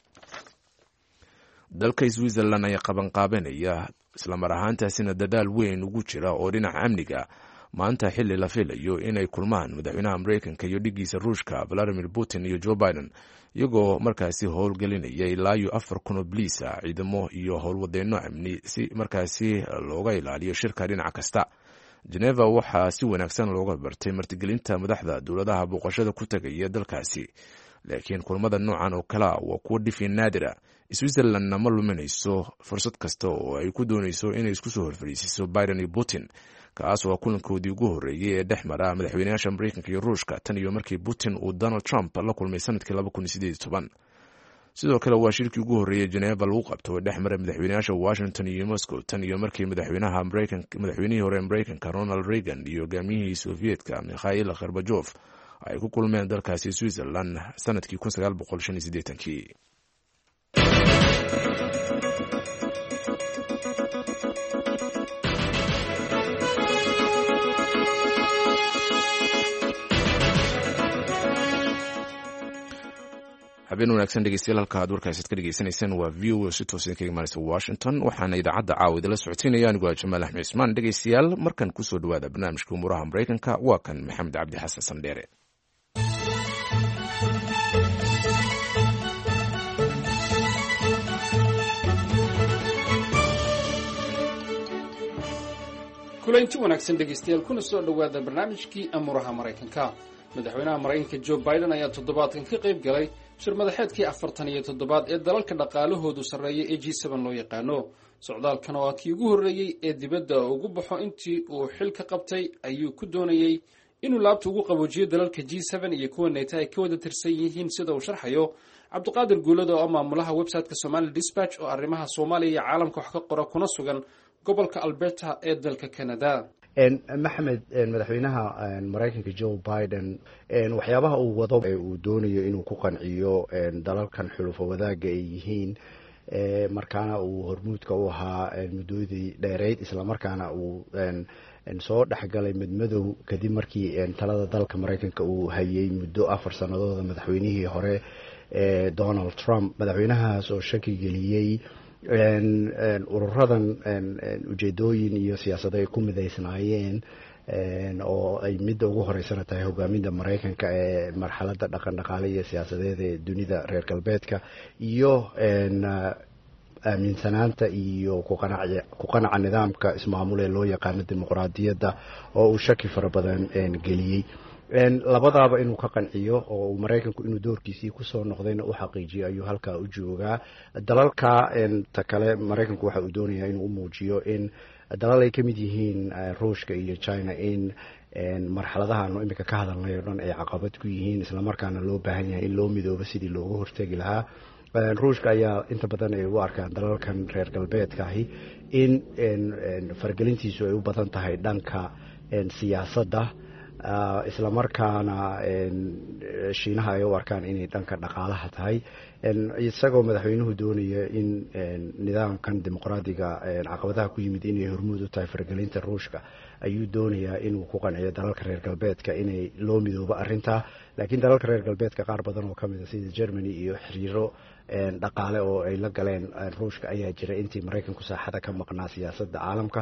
dalka Switzerland ayaa qabanqaabanaya islamar ahaantaasina dadaal weyn ugu jira oo dhinaca amniga maanta xilli la filayo inay kulmaan madaxweynaha Maraykanka iyo dhigiisa Ruushka Vladimir Putin iyo Joe Biden, iyagoo markaasi howlgelinaya ilaa iyo afar kun oo biliis ah, ciidamo iyo howlwadeenno amni si markaasi looga ilaaliyo shirka dhinac kasta. Geneva waxaa si wanaagsan looga bartay martigelinta madaxda dowladaha booqashada ku tagaya dalkaasi, laakiin kulmada noocan oo kale waa kuwo dhifi naadira. Switzerlandna ma luminayso fursad kasta oo ay ku doonayso inay isku soo horfariisiso Biden iyo Putin, kaas waa kulankoodii ugu horreeyay ee dhex mara madaxweynayaasha Maraykanka iyo Ruushka tan iyo markii Putin uu Donald Trump la kulmay sanadkii laba kun iyo siddeed iyo toban. sidoo kale waa shirkii ugu horreeyay Geneva lagu qabto dhex mara madaxweynayaasha Washington iyo Moscow tan iyo markii madaxweynaha Maraykanka madaxweynihii hore Maraykanka Ronald Reagan iyo hogaamiyihii Soviyetka Mikhail Gorbachev ay ku kulmeen dalkaasi Switzerland sanadkii kun sagaal boqol shan iyo siddeetankii. habeen wanaagsan dhegeystayaal, halka aad warkaasid ka dhegeysanaysaan waa v o a si toosan kaga imaanaysa Washington, waxaana idaacadda caawa idinla socoteynaya anigu Jamaal Axmed Ismaan. dhegeystayaal, markan kusoo dhawaada barnaamijka umuuraha Maraykanka, waa kan Maxamed Cabdi Xasan Sandheere. kulanti wanaagsan dhegeystayaal, kuna soo dhawaada barnaamijkii umuuraha Maraykanka. madaxweynaha Maraykanka Joe Biden ayaa toddobaadkan ka qayb galay shir madaxeedkii afartan iyo toddobaad ee dalalka dhaqaalahoodu sarreeya ee G seven loo yaqaano. socdaalkan oo kii ugu horreeyay ee dibadda ugu baxo intii uu xil ka qabtay ayuu ku doonayay inuu laabta ugu qaboojiyo dalalka G seven iyo kuwa NATO ay ka wada tirsan yihiin, sida uu sharxayo Cabdiqaadir Guulad oo ah maamulaha website-ka Somali Dispatch oo arrimaha Soomaaliya iyo caalamka wax ka qora kuna sugan gobolka Alberta ee dalka Canada. maxamed madaxweynaha Maraykanka Joe Biden waxyaabaha uu wado ee uu doonayo inuu ku qanciyo dalalkan xulufo wadaaga ay yihiin, markaana uu hormuudka u ahaa muddoodii dheereyd, isla markaana uu soo dhexgalay madmadow kadib markii talada dalka Maraykanka uu hayay muddo afar sanadooda madaxweynihii hore Donald Trump. madaxweynahaas oo shaki geliyey ururadan ujeedooyin iyo siyaasado ay ku midaysnaayeen oo ay midda ugu horeysana tahay hogaaminta maraykanka ee marxaladda dhaqan dhaqaale iyo siyaasadeed ee dunida reer galbeedka iyo aaminsanaanta iyo ku qanaca nidaamka ismaamul ee loo yaqaano dimuqraadiyadda oo uu shaki fara badan geliyey labadaaba inuu ka qanciyo oo maraykanku inuu doorkiisii kusoo noqdayna u xaqiijiyo ayuu halkaa u joogaa dalalka ta kale maraykanku waxa uu doonayaa inuu u muujiyo in dalal ay ka mid yihiin ruushka iyo china in marxaladahaanu imika ka hadalnay oo dhan ay caqabad ku yihiin islamarkaana loo baahan yahay in loo midoobo sidii looga hortegi lahaa ruushka ayaa inta badan ay u arkaan dalalkan reer galbeedka ahi in faragelintiisu ay u badan tahay dhanka siyaasadda islamarkaana shiinaha ay u arkaan inay dhanka dhaqaalaha tahay isagoo madaxweynuhu doonaya in nidaamkan dimuqraadiga caqabadaha ku yimid inay hormuud u tahay faragelinta ruushka ayuu doonayaa inuu ku qanciyo dalalka reer galbeedka inay loo midoobo arrintaa laakiin dalalka reer galbeedka qaar badan oo kamid a sida germany iyo xiriiro dhaqaale oo ay la galeen ruushka ayaa jira intii maraykanku saaxada ka maqnaa siyaasadda caalamka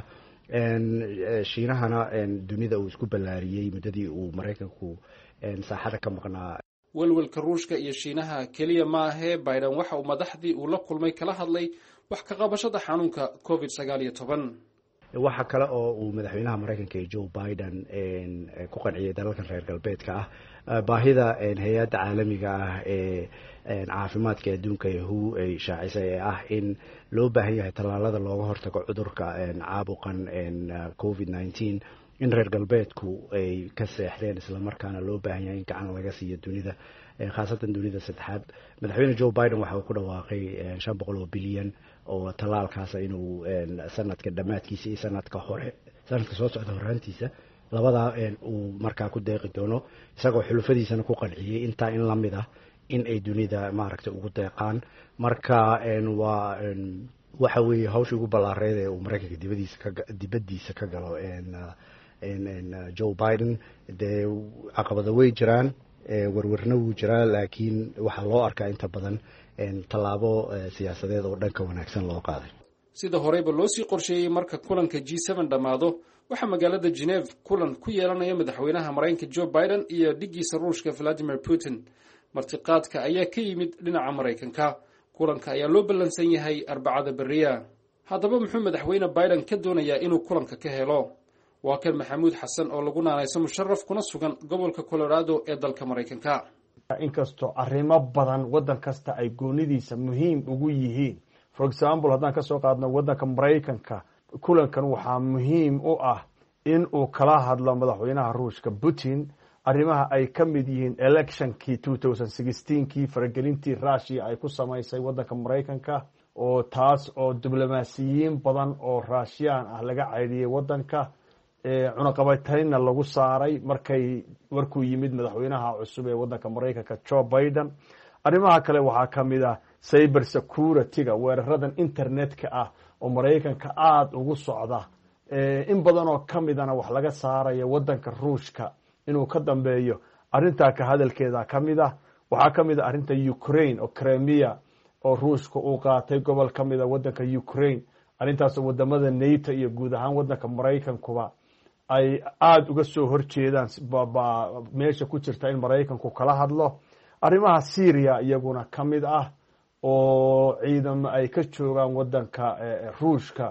shiinahana dunida uu isku ballaariyey muddadii uu maraykanku saaxada ka maqnaa welwelka ruushka iyo shiinaha keliya maahee biden waxa uu madaxdii uu la kulmay kala hadlay wax ka qabashada xanuunka covid sagaal iyo toban waxa kale oo uu madaxweynaha maraykanka ee joe biden ku qanciyay dalalkan reer galbeedka ah baahida hay-adda caalamiga ah ee caafimaadka adduunka ee hu ay shaacisay ee ah in loo baahan yahay tallaalada looga hortago cudurka caabuqan covid nineteen in reer galbeedku ay ka seexdeen islamarkaana loo baahan yahay in gacan laga siiyo dunida khaasatan dunida saddexaad madaxweyne joe biden waxa uu ku dhawaaqay shan boqol oo bilyan oo tallaalkaasa inuu sanadka dhammaadkiisa iyo sanadka hore sanadka soo socda horaantiisa labadaa uu markaa ku deeqi doono isagoo xulufadiisana ku qanciyey intaa in lamid ah in ay dunida maaragtay ugu deeqaan marka waa waxa weeye hawshii ugu ballaareed ee uu maraykanka dibadiisa ka dibaddiisa ka galo joe biden dee caqabada way jiraan warwarna wuu jiraa laakiin waxaa loo arkaa inta badan tallaabo siyaasadeed oo dhanka wanaagsan loo qaaday sida horeyba loo sii qorsheeyey marka kulanka g seven dhammaado waxaa magaalada geneve kulan ku yeelanaya madaxweynaha maraykanka joe biden iyo dhiggiisa ruushka valadimir putin martiqaadka ayaa ka yimid dhinaca maraykanka kulanka ayaa loo ballansan yahay arbacada beriya haddaba muxuu madaxweyne biden ka doonayaa inuu kulanka ka helo waa kan maxamuud xasan oo lagu naanayso musharaf kuna sugan gobolka colorado ee dalka maraykanka inkastoo arrimo badan waddan kasta ay goonidiisa muhiim ugu yihiin for example haddaan ka soo qaadno waddanka maraykanka kulankan waxaa muhiim u ah in uu kala hadlo madaxweynaha ruushka putin arrimaha ay ka mid yihiin electionkii two thousand sixteenkii faragelintii russia ay ku samaysay waddanka maraykanka oo taas oo diblomaasiyiin badan oo ruushiyaan ah laga caydhiyey waddanka cunaqabatayna lagu saaray markay markuu yimid madaxweynaha cusub ee waddanka maraykanka joe biden arrimaha kale waxaa ka mid ah cyber security-ga weeraradan internet-ka ah oo maraykanka aada ugu socda in badan oo ka midana wax laga saaraya waddanka ruushka inuu ka dambeeyo arrintaa ka hadalkeeda ka mid ah waxaa ka mid ah arrinta ukraine oo crimea oo ruushka uu qaatay gobol ka mid a waddanka ukraine arrintaasoo wadamada nato iyo guud ahaan waddanka maraykankuba ay aada uga soo horjeedaan meesha ku jirta in maraykanku kala hadlo arrimaha syria iyaguna ka mid ah oo ciidamo ay ka joogaan waddanka ruushka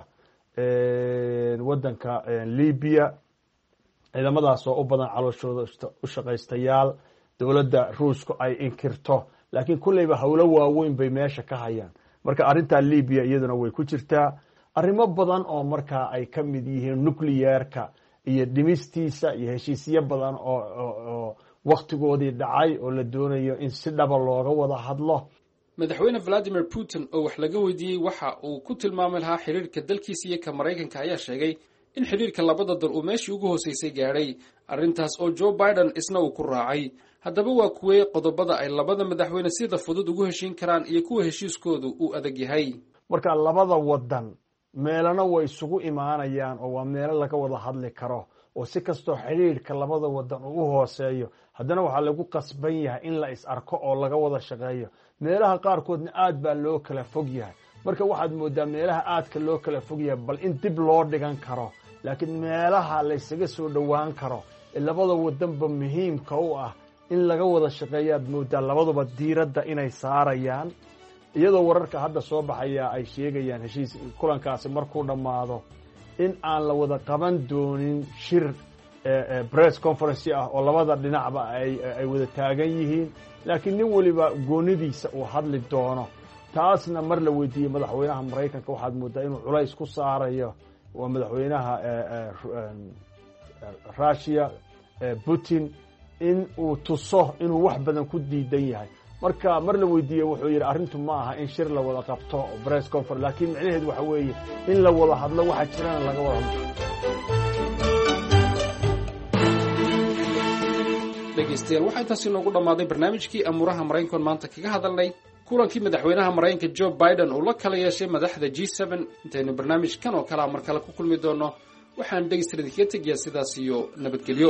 waddanka libya ciidamadaas oo u badan calooshooda u shaqaystayaal dowladda ruushku ay inkirto laakiin kulleyba howlo waaweyn bay meesha ka hayaan marka arrintaa libya iyaduna way ku jirtaa arrimo badan oo markaa ay ka mid yihiin nucleyeerka iyo dhimistiisa iyo heshiisyo badan oo wakhtigoodii dhacay oo la doonayo in si dhaba looga wada hadlo madaxweyne valadimir putin oo wax laga weydiiyey waxa uu ku tilmaami lahaa xiriirka dalkiisa iyo ka maraykanka ayaa sheegay in xiriirka labada dal uu meeshii ugu hooseysay gaadhay arrintaas oo joe biden isna uu ku raacay haddaba waa kuwee qodobada ay labada madaxweyne sida fudud ugu heshiin karaan iyo kuwa heshiiskoodu uu adag yahay marka labada wadan meelana way isugu imaanayaan oo waa meelo laga wada hadli karo oo si kastoo xiriirka labada wadan uu u hooseeyo haddana waxaa lagu qasban yahay in la is arko oo laga wada shaqeeyo meelaha qaarkoodna aad baa loo kala fog yahay marka waxaad moodaa meelaha aadka loo kala fog yahay bal in dib loo dhigan karo laakiin meelaha la ysaga soo dhowaan karo ee labada wadanba muhiimka u ah in laga wada shaqeeyaad moodaa labaduba diiradda inay saarayaan iyadoo wararka hadda soo baxaya ay sheegayaan heshiis kulankaasi markuu dhammaado in aan la wada qaban doonin shir press conference ah oo labada dhinacba ay wada taagan yihiin laakiin nin waliba goonidiisa uu hadli doono taasna mar la weydiiyey madaxweynaha maraykanka waxaad moodaa inuu culays ku saarayo waa madaxweynaha russia putin in uu tuso inuu wax badan ku diidan yahay marka mar la weydiiyey wuxuu yidhi arrintu ma aha in shir la wada qabto press conference laakiin micnaheedu waxa weeye in la wada hadlo waxa jirana laga wada hadlo dhegaystayaal waxaa intaasi noogu dhammaaday barnaamijkii amuuraha maraykanka maanta kaga hadalnay kulankii madaxweynaha maraykanka joe biden uu la kala yeeshay madaxda g seven intaynu barnaamijkan oo kalea mar kale ku kulmi doono waxaan dhegaystayaal idinkaga tegayaa sidaas iyo nabadgelyo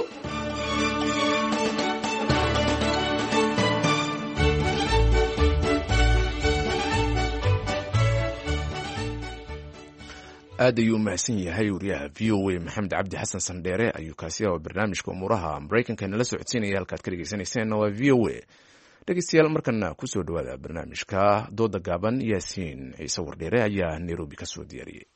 aad ayuu umahadsan yahay wariyaha v o a maxamed cabdi xasan sandheere ayuu kaasi ah barnaamijka umuuraha maraykanka nala socodsiinaya halkaad ka dhegeysanayseena waa v o a dhegeystayaal markana kusoo dhawaada barnaamijka dooda gaaban yaasiin ciise wardheere ayaa nairobi ka soo diyaariyey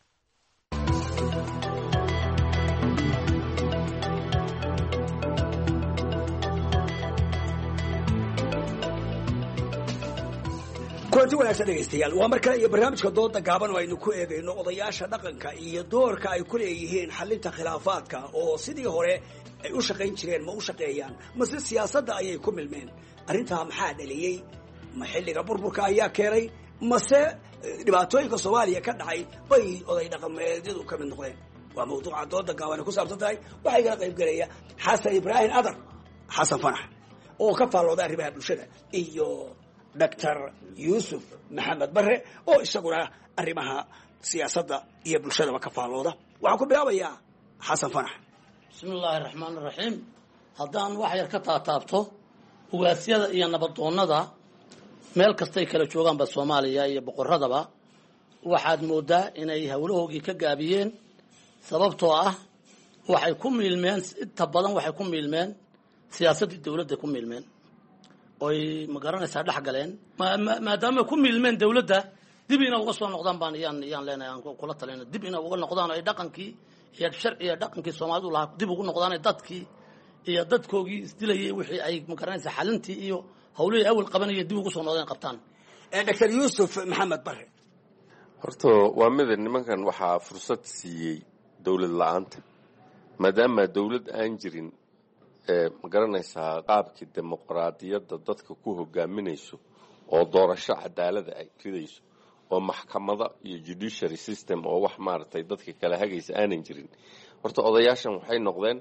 kulanti wanaagsan dhegaystayaal waa mar kale iyo barnaamijka dooda gaaban oo aynu ku eegayno odayaasha dhaqanka iyo doorka ay ku leeyihiin xalinta khilaafaadka oo sidii hore ay u shaqayn jireen ma u shaqeeyaan mase siyaasadda ayay ku milmeen arrintaa maxaa dhaliyey ma xilliga burburka ayaa keenay mase dhibaatooyinka soomaaliya ka dhacay bay oday dhaqameedyadu ka mid noqdeen waa mawduuca dooda gaaban ay ku saabsan tahay waxaa igala qayb gelaya xasan ibraahim adar xasan fanax oo ka faallooda arrimaha bulshada iyo doctor yuusuf maxamed bare oo isaguna arrimaha siyaasadda iyo bulshadaba ka faallooda waxaan ku bilaabayaa xasan fanax bismi illaahi raxmaan iraxiim haddaan wax yar ka taataabto ugaasyada iyo nabadoonnada meel kastay kala joogaanba soomaaliya iyo boqoradaba waxaad moodaa inay howlahoogii ka gaabiyeen sababtoo ah waxay ku miilmeen inta badan waxay ku miilmeen siyaasaddii dawladda ku miilmeen oy ma garanaysaa dhex galeen maadaama ku miilmeen dawladda dib ina uga soo noqdaan baan iyaan iyaan leenahay aan kula talina dib ina uga noqdaan ay dhaqankii iyo sharciga dhaqankii soomaalidu lahaa dib ugu noqdaan dadkii iyo dadkoogii isdilayay wixii ay ma garanaysaa xalintii iyo hawlihii awal qabanayeen dib ugu soo noqdeen qabtaan doctor yuusuf maxamed bare horta waa mida nimankan waxaa fursad siiyey dawlad la-aanta maadaama dawlad aan jirin ma garanaysaa qaabkii dimuqraadiyadda dadka ku hogaaminayso oo doorasho cadaalada ay ridayso oo maxkamada iyo judiciary system oo wax maaragtay dadka kala hagaysa aanan jirin horta odayaashan waxay noqdeen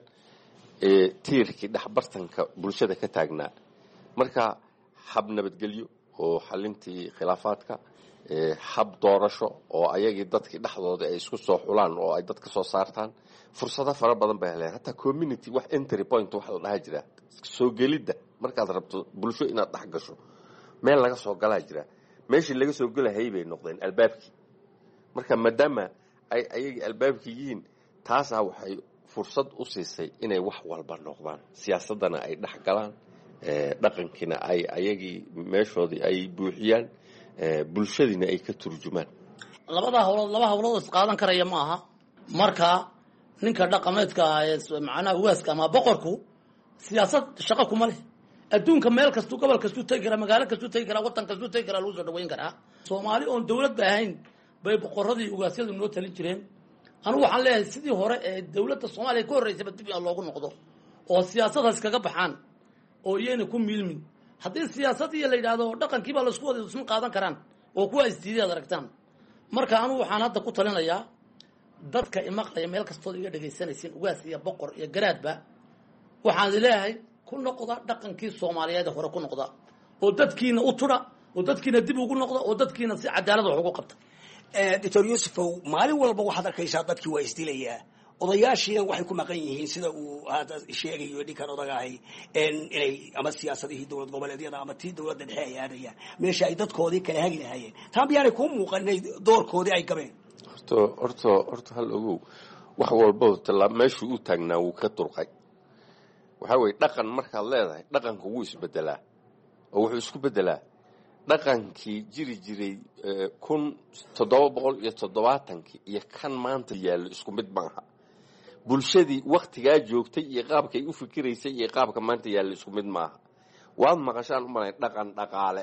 tiirkii dhexbartanka bulshada ka taagnaa marka hab nabadgelyo oo xalintii khilaafaadka hab doorasho oo ayagii dadkii dhexdooda ay isku soo xulaan oo ay dad ka soo saartaan fursado fara badan bay heleen hataa community wax entry point wax la dhaha jira soo gelidda markaad rabto bulsho inaad dhex gasho meel laga soo galaa jira meeshii laga soo gelahayay bay noqdeen albaabkii marka maadaama ay ayagii albaabkii yihiin taasaa waxay fursad u siisay inay wax walba noqdaan siyaasaddana ay dhex galaan dhaqankiina ay ayagii meeshoodii ay buuxiyaan bulshadiina ay ka turjumaan labada hawlood laba hawlood is qaadan karaya ma aha marka ninka dhaqameedka ah ee macnaha ugaaska ama boqorku siyaasad shaqo kuma leh adduunka meel kastuu gobol kastuu tegi karaa magaalo kastuu tegi karaa waddan kastuu tegi karaa lagu soo dhaweyn karaa soomaali oon dawladba ahayn bay boqoradii ugaasyadu noo talin jireen anigu waxaan leeyahay sidii hore ee dawladda soomaaliya ka horreysaba dib in loogu noqdo oo siyaasadaas kaga baxaan oo iyayna ku miilmin haddii siyaasadii la yidhaahdo dhaqankiibaa laisku wada isma qaadan karaan oo kuwa isdiiday ad aragtaan marka anigu waxaan hadda ku talinayaa dadka imaqlaya meel kastood iga dhegaysanaysiin ugaas iyo boqor iyo garaadba waxaan leeyahay ku noqda dhaqankii soomaaliyeed hore ku noqda oo dadkiina u tudha oo dadkiina dib ugu noqda oo dadkiina si cadaalad wax ugu qabta doctor yuusufow maalin walba waxaad arkaysaa dadkii waa isdilayaa odayaashiina waxay ku maqan yihiin sida uu hadda sheegayo ninkan odagahay inay ama siyaasadihii dowlad goboleedyada ama tii dowladda dhexe ay aadayaan meesha ay dadkoodii kala hagi lahaayeen taa miyaanay kuu muuqan inay doorkoodii ay gabeen horta horta horta hal ogow wax walba tala meeshuu u taagnaa wuu ka durqay waxaa weeye dhaqan markaad leedahay dhaqanku wuu isbedelaa oo wuxuu isku bedelaa dhaqankii jiri jiray kun toddoba boqol iyo toddobaatankii iyo kan maanta yaallo isku mid maaha bulshadii waktigaa joogtay iyo qaabkay u fikiraysay iyo qaabka maanta yaallo isku mid maaha waad maqashaan u malay dhaqan dhaqaale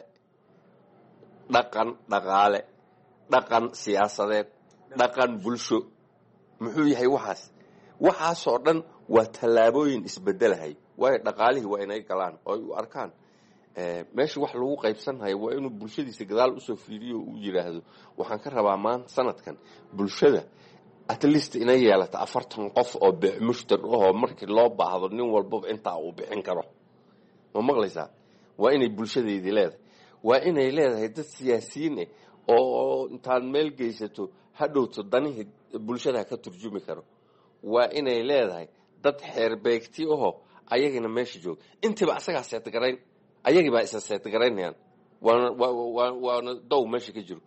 dhaqan dhaqaale dhaqan siyaasadeed dhaqan bulsho muxuu yahay waxaas waxaasoo dhan waa tallaabooyin isbedelahay waayo dhaqaalihii waa inay galaan oo ay u arkaan meesha wax lagu qaybsanhayo waa inuu bulshadiisa gadaal usoo fiiriyo uu yidhaahdo waxaan ka rabaa maanta sanadkan bulshada at least inay yeelato afartan qof oo beec mushtar ahoo markii loo baahdo nin walbaba intaa uu bixin karo ma maqlaysaa waa inay bulshadeedii leedahay waa inay leedahay dad siyaasiyiin ah oo intaad meel geysato hadhowto danihii bulshada ka turjumi karo waa inay leedahay dad xeerbeegti ahoo ayagina meesha jooga intiiba asagaa seetgarayn ayagii baa isa seetgaraynayaan waana waana dow meesha ka jiro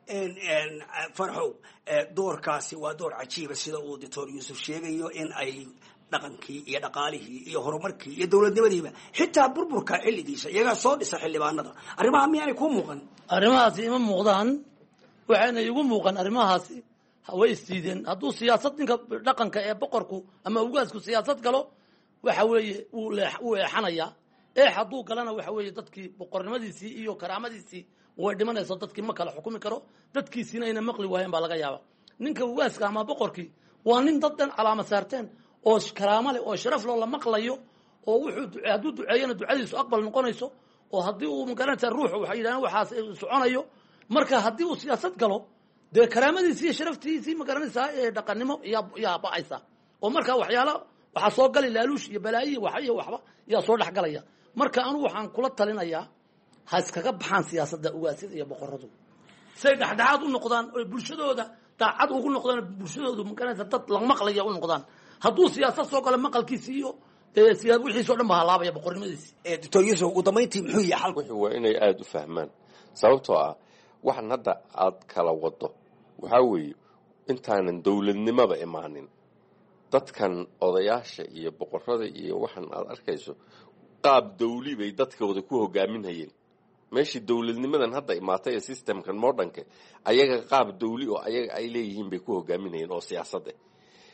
farxow doorkaasi waa door cajiiba sida uu doctor yuusuf sheegayo in ay dhaqankii iyo dhaqaalihii iyo horumarkii iyo dowladnimadiiba xitaa burburka xilligiisa iyagaa soo dhisa xildhibaanada arrimaha miyaanay ku muuqan arrimahaasi ima muuqdaan waxayna igu muuqan arrimahaasi way isdiideen hadduu siyaasad ninka dhaqanka ee boqorku ama ugaasku siyaasad galo waxa weeye wuu wuu eexanayaa eex hadduu galana waxa weeye dadkii boqornimadiisii iyo karaamadiisii way dhimanayso dadkii ma kala xukumi karo dadkiisiina ayna maqli waayeen baa laga yaaba ninka ugaaska ama boqorkii waa nin dad dhan calaama saarteen oo karaamo leh oo sharaf loo la maqlayo oo wuxuu hadduu duceeyana ducadiisu aqbal noqonayso oo haddii uu magaranaysa ruuxu waxay yidhahdeen waxaas soconayo marka haddii uu siyaasad galo dee karaamadiisii iyo sharaftiisii magaranaysaa ee dhaqannimo yaa yaa ba'aysa oo marka waxyaala waxaa soo gali laaluush iyo balaayiya wax iyo waxba yaa soo dhex galaya marka anu waxaan kula talinayaa ha iskaga baxaan siyaasadda ugaasyada iyo boqoradu say dhexdhexaad u noqdaan oo bulshadooda daacad ugu noqdaan bulshadoodu magaranaysa dad la maqlaya u noqdaan hadduu siyaasad soo galo maqalkiisi iyo siyaad wixiisoo dhan baa halaabaya boqornimadiisi doctor yuusuf ugu dambayntii muxuu yahay xalku wuxuu waa inay aada u fahmaan sababtoo ah waxan hadda aad kala wado waxaa weeye intaanan dowladnimaba imaanin dadkan odayaasha iyo boqorada iyo waxan aad arkayso qaab dawli bay dadkooda ku hogaaminhayeen meeshii dowladnimadan hadda imaatay ee systemkan modernka ayaga qaab dawli oo ayaga ay leeyihiin bay ku hogaaminayeen oo siyaasad ah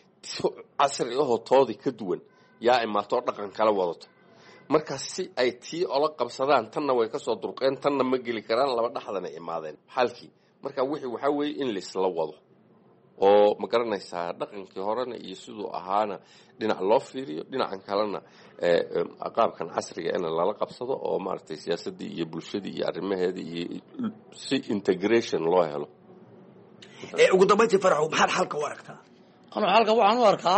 casri ahoo toodii ka duwan yaa imaatoo dhaqan kala wadato markaas si ay tii ola qabsadaan tanna way kasoo durqeen tanna ma geli karaan laba dhexdana imaadeen xalkii marka wixii waxaa weeye in laisla wado oo ma garanaysaa dhaqankii horena iyo siduu ahaana dhinac loo fiiriyo dhinacan kalena qaabkan casriga in lala qabsado oo maaragtay siyaasaddii iyo bulshadii iyo arrimaheedii iyo si integration loo helo ugu dambayntii farxow maxaad xalka u aragtaa anu xalka waxaan u arkaa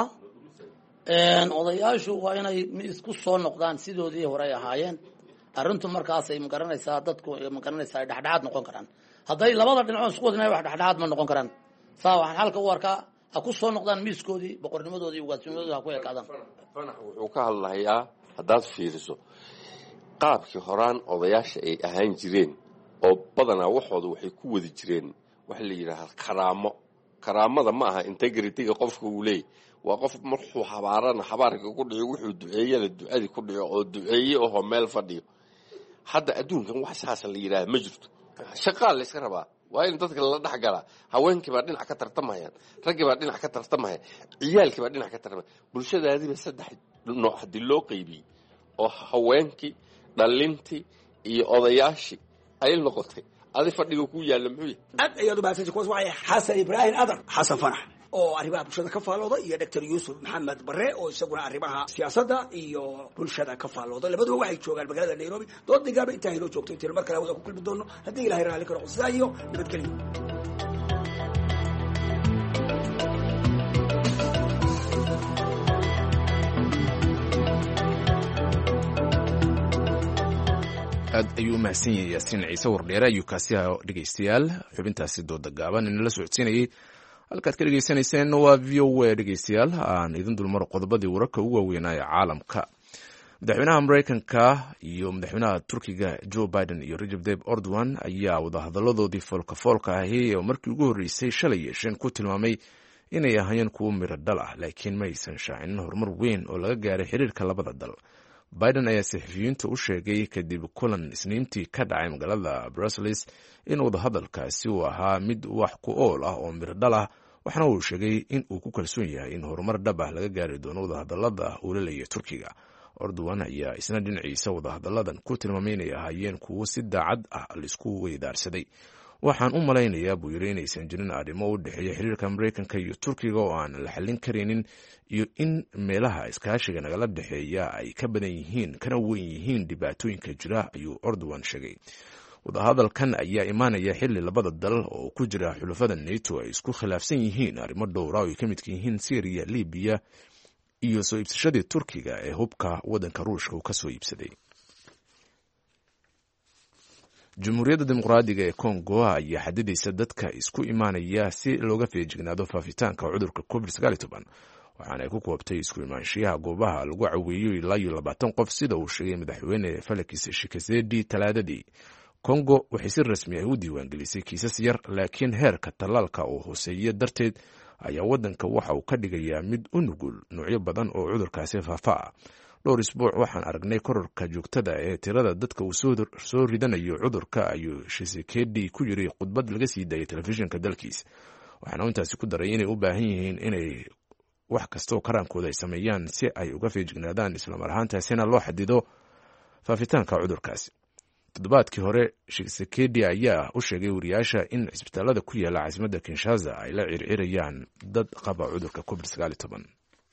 odayaashu waa inay isku soo noqdaan sidoodii hore ay ahaayeen arrintu markaasay magaranaysaa dadku magaranaysaa ay dhexdhexaad noqon karaan hadday labada dhinacood isku wadinay wax dhexdhexaad ma noqon karaan saa waxaan xalka u arkaa ha ku soo noqdaan miiskoodii boqornimadoodii ugaasnimadoodii ha ku ekaadaan fanax wuxuu ka hadlahayaa haddaad fiiriso qaabkii horaan odayaasha ay ahaan jireen oo badanaa waxooda waxay ku wadi jireen waxa la yidhaahaa karaamo karaamada ma aha integrityga qofka uu leeyahy waa qof markuu habaarana habaarka ku dhico wuxuu duceeyana ducadii ku dhico oo duceeye ahoo meel fadhiyo hadda adduunkan wax saasa la yidhaaha ma jirto shaqaa la yska rabaa waa in dadka lala dhex galaa haweenkii baa dhinac ka tartamayaan raggii baa dhinac ka tartamaya ciyaalkii baa dhinac ka tartamaya bulshadaadiiba saddex nooc haddii loo qaybiyey oo haweenkii dhalintii iyo odayaashii ay noqotay adi fadhiga ku yaalla muxuu yahay aad ayaad u mahadsanti kuwaas waxay xasan ibraahim adar xasan fanax oo arrimaha bulshada ka faallooda iyo doctor yuusuf maxamed bare oo isaguna arrimaha siyaasadda iyo bulshada ka faallooda labaduba waxay joogaan magaalada nairobi dood digaaba intaa hinoo joogto intaynu mar kale hawada ku kulmi doono haddii ilahay raalli ka noqo sidaa iyo nabadgelyo aad ayuu u mahadsan yahay yaasiin ciise wardheere ayuu kaasi ahaa dhegeystayaal xubintaasi dooda gaaban inala socodsiinayay halkaad ka dhegeysanayseen waa v o a dhegeystayaal aan idin dulmaro qodobadii wararka ugu waaweynaa ee caalamka madaxweynaha maraykanka iyo madaxweynaha turkiga joe biden iyo rajab tayyip erdogan ayaa wadahadaladoodii foolka foolka ahi oo markii ugu horreysay shalay yeesheen ku tilmaamay inay ahaayeen kuwo miro dhal ah laakiin ma aysan shaacinin horumar weyn oo laga gaaray xiriirka labada dal. Biden ayaa saxafiyiinta u sheegay kadib kulan isniintii ka dhacay magaalada Brussels in wadahadalkaasi uu ahaa mid wax ku ool ah oo miro dhal ah, waxaana uu sheegay in uu ku kalsoon yahay in horumar dhab ah laga gaari doono wadahadalada uu la leeyahay Turkiga. Erdogan ayaa isna dhinaciisa wadahadaladan ku tilmaamay inay ahaayeen kuwo si daacad ah laisku weydaarsaday. Waxaan u malaynayaa buu yiri inaysan jirin arrimo u dhexeeya xiriirka Mareykanka iyo Turkiga oo aan la xallin karinin iyo in meelaha iskaashiga nagala dhexeeya ay ka badan yihiin kana weyn yihiin dhibaatooyinka jira, ayuu Erdogan sheegay. Wadahadalkan ayaa imaanaya xilli labada dal oo ku jira xulafada NATO ay isku khilaafsan yihiin arrimo dhowr ah oo ay ka midka yihiin Syria, Libiya iyo soo iibsashadii Turkiga ee hubka waddanka Ruushka uu ka soo iibsaday. Jamhuuriyadda Dimuqraadiga ee Kongo ayaa xadidaysa dadka isku imaanaya si looga feejignaado faafitaanka cudurka covid sagaal iyo toban, waxaana ay ku koobtay isku imaanshiyaha goobaha lagu caweeyo ilaa iyo labaatan qof sida uu sheegay madaxweyne Felix Tshisekedi Talaadadii. Kongo waxay si rasmi ah u diiwaangelisay kiisas yar, laakiin heerka tallaalka oo hooseeya darteed ayaa waddanka waxa uu ka dhigayaa mid u nugul noocyo badan oo cudurkaasi faafa. Dhowr isbuuc waxaan aragnay kororka joogtada ee tirada dadka uu soo ridanayo cudurka, ayuu Tshisekedi ku yiri khudbad laga sii daayay telefishinka dalkiis. Waxaana intaasi ku daray inay u baahan yihiin inay wax kastoo karaankooda ay sameeyaan si ay uga feejignaadaan islamar ahaantaasina loo xadido faafitaanka cudurkaasi. Toddobaadkii hore Tshisekedi ayaa u sheegay wariyaasha in cisbitaalada ku yaala caasimadda Kinshasa ay la circirayaan dad qaba cudurka covid sagaal iyo toban.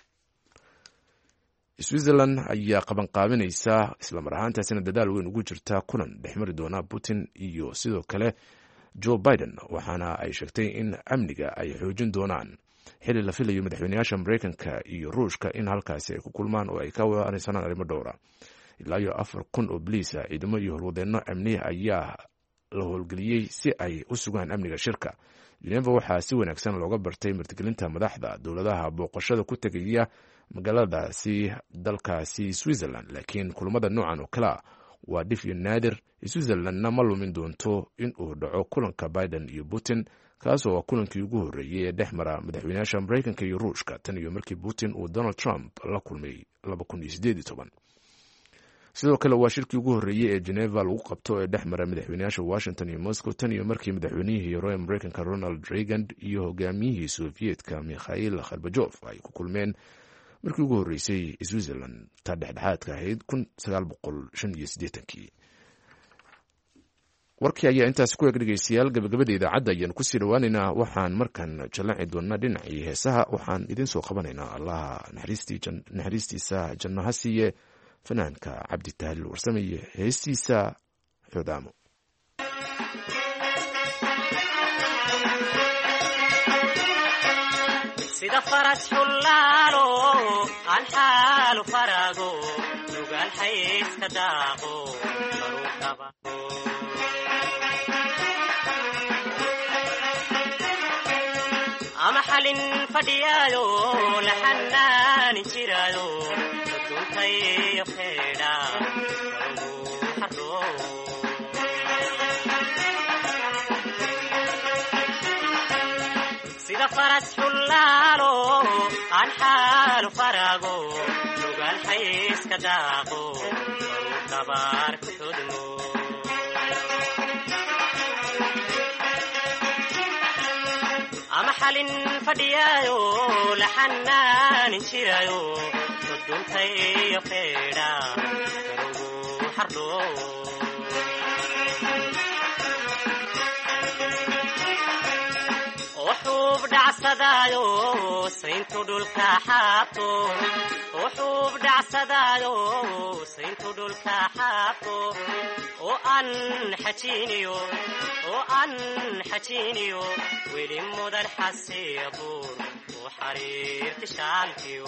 Switzerland ayaa qabanqaabinaysa islamar ahaantaasina dadaal weyn ugu jirta kulan dhexmari doona Putin iyo sidoo kale Joe Biden, waxaana ay sheegtay in amniga ay xoojin doonaan xilli la filayo madaxweynayaasha Mareykanka iyo Ruushka in halkaasi ay ku kulmaan oo ay ka waraysanaan arrimo dhowra. Ilaa iyo afar kun oo biliisa ciidamo iyo howlwadeenno amni ayaa la howlgeliyey si ay u sugaan amniga shirka. Geneva waxaa si wanaagsan looga bartay martigelinta madaxda dowladaha booqashada ku tegaya magaaladaasi dalkaasi Switzerland, laakiin kulamada noocan oo kale waa dhif iyo naadir. Switzerlandna ma lumin doonto in uu dhaco kulanka Biden iyo Putin, kaasoo waa kulankii ugu horreeyey ee dhex mara madaxweynayaasha Mareykanka iyo Ruushka tan iyo markii Putin uu Donald Trump la kulmay laba kun iyo siddeed iyo toban. Sidoo kale waa shirkii ugu horreeyey ee Geneva lagu qabto ee dhex mara madaxweynayaasha Washington iyo Moscow tan iyo markii madaxweynihii hore Mareykanka Ronald Reagan iyo hogaamiyihii Soviyeetka Mikhail Gorbachev ay ku kulmeen markii ugu horreysay Switzerland ta dhexdhexaadka ahayd kun sagaal boqol shan iyo siddeetankii. Warkii ayaa intaas ku eg dhegeystayaal, gabagabada idaacadda ayaan kusii dhawaaneynaa. Waxaan markan jallaaci doonaa dhinacii heesaha. Waxaan idin soo qabanaynaa allaha naxariistiisa janno ha siiye fanaanka Cabdi Tahliil Warsame heestiisa Xodaamo. sida faras xullaalo aan xaalu farago nugaal xayska daaqo baruukaba ama xalin fadhiyaayo la xanaanin jiraayo duntayo feedha sida faras xullaalo aan xaalu farago nugaal xayska daaqo baruukabaar ku todmo ama xalin fadhiyaayo la xanaanin jiraayo duntayo feedha garugu xardho وحوب دعسدايو سينتو دولكا حاطو وحوب دعسدايو سينتو دولكا حاطو وأن حتينيو وأن حتينيو ويلي مودر حسيبور وحرير تشالكيو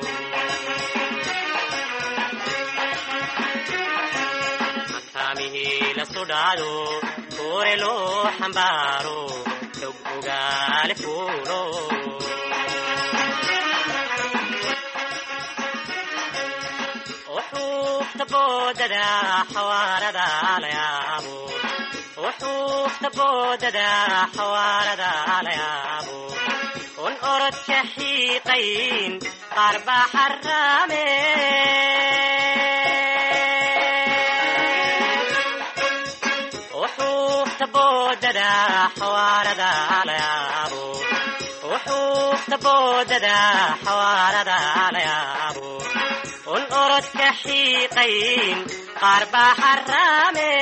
مكامي لسودايو كوريلو حمبارو ugaali fuulo وحوفت بوددا حواردا ليابو وحوفت بوددا حواردا ليابو ون orod ka xiiqayn qaar baa xaraame وحوفت بوددا حواردا ليابو وحوفت بوددا حواردا ليابو والأرد كحيقين قاربا حرامي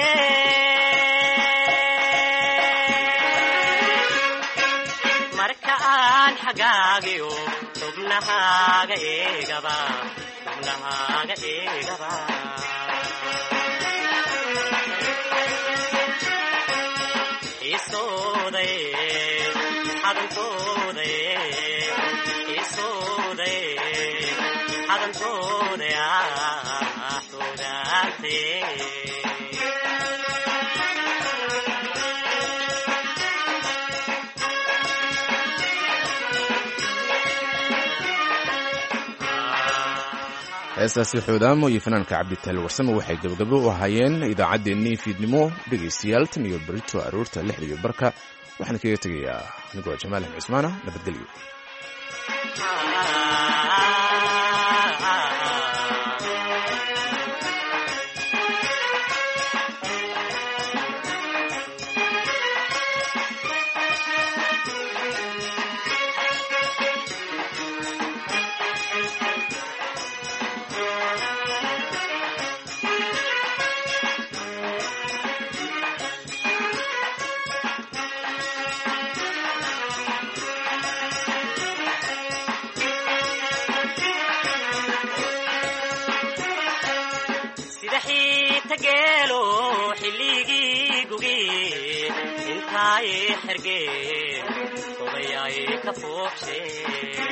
مركان حقاقيو تبنها قيقبا تبنها قيقبا isooday hadantooday isooday hadantooday axudaatee heestaasi xuudaamo iyo fanaanka cabditaali warsame waxay gabagabo u ahaayeen idaacaddeenii fiidnimo dhegaystayaal tan iyo berito aroorta lixda iyo barka waxaan kaga tegayaa anigoo jamaal axmed cismaana nabadgelyo geelo xilligii gugii intaay xergeen odayaay ka foobsheen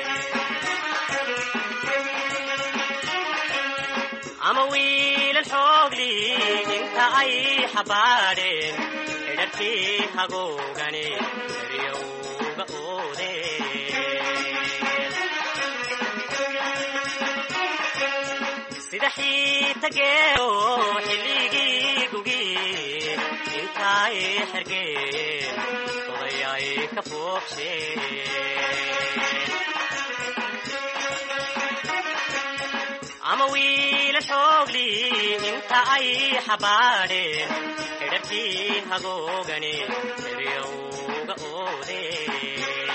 ama wiilal xoogli inta ay xabaadheen xidharkii hagoogani eryowga oodeen sida xiita geelo xilligii gugii intaay xergeen odayaay ka foobsheen ama wiila xoogli inta ay xabaadheen xidharkii hagoogani eryowga oodeen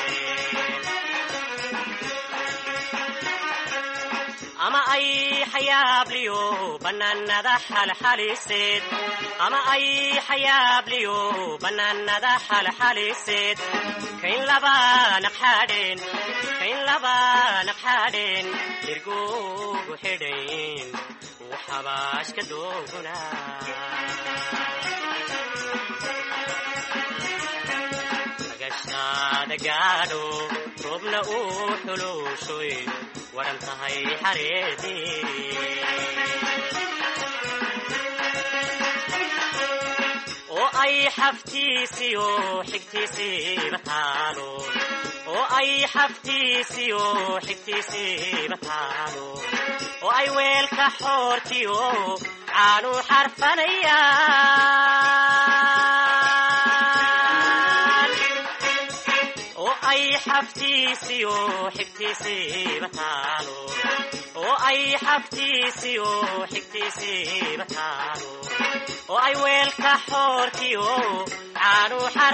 ama ay xayaabliyo bannaanada xalxaliseed ama ay xayaabliyo bannaanada xalxaliseed kayn laba naqxaadheen kayn laba naqxaadheen irgugu xidhayn uu xabaashka dooguna magashaada gaadho roobna uu xuluushoy waran tahay xareedii oo ay xaftiisiyo xigtiisiiba taalo oo ay xaftiisiyo xigtiisiiba taalo oo ay weelka xoortiyo caanu xarfanayaan oo ay xaftiisiyo xigtiisiiba taalo oo ay xaftiisiyo xigtiisiiba taalo oo ay weelka xoortiyo caanu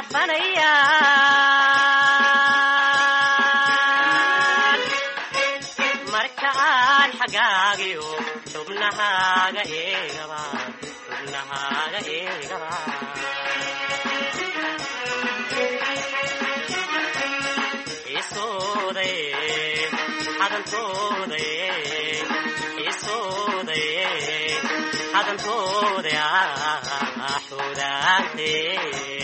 xarfanayaan marka aan xagaagiyo xubnahaaga eegaba xubnahaaga eegaba isooday hadantooday isooday hadantooday ah xudaantee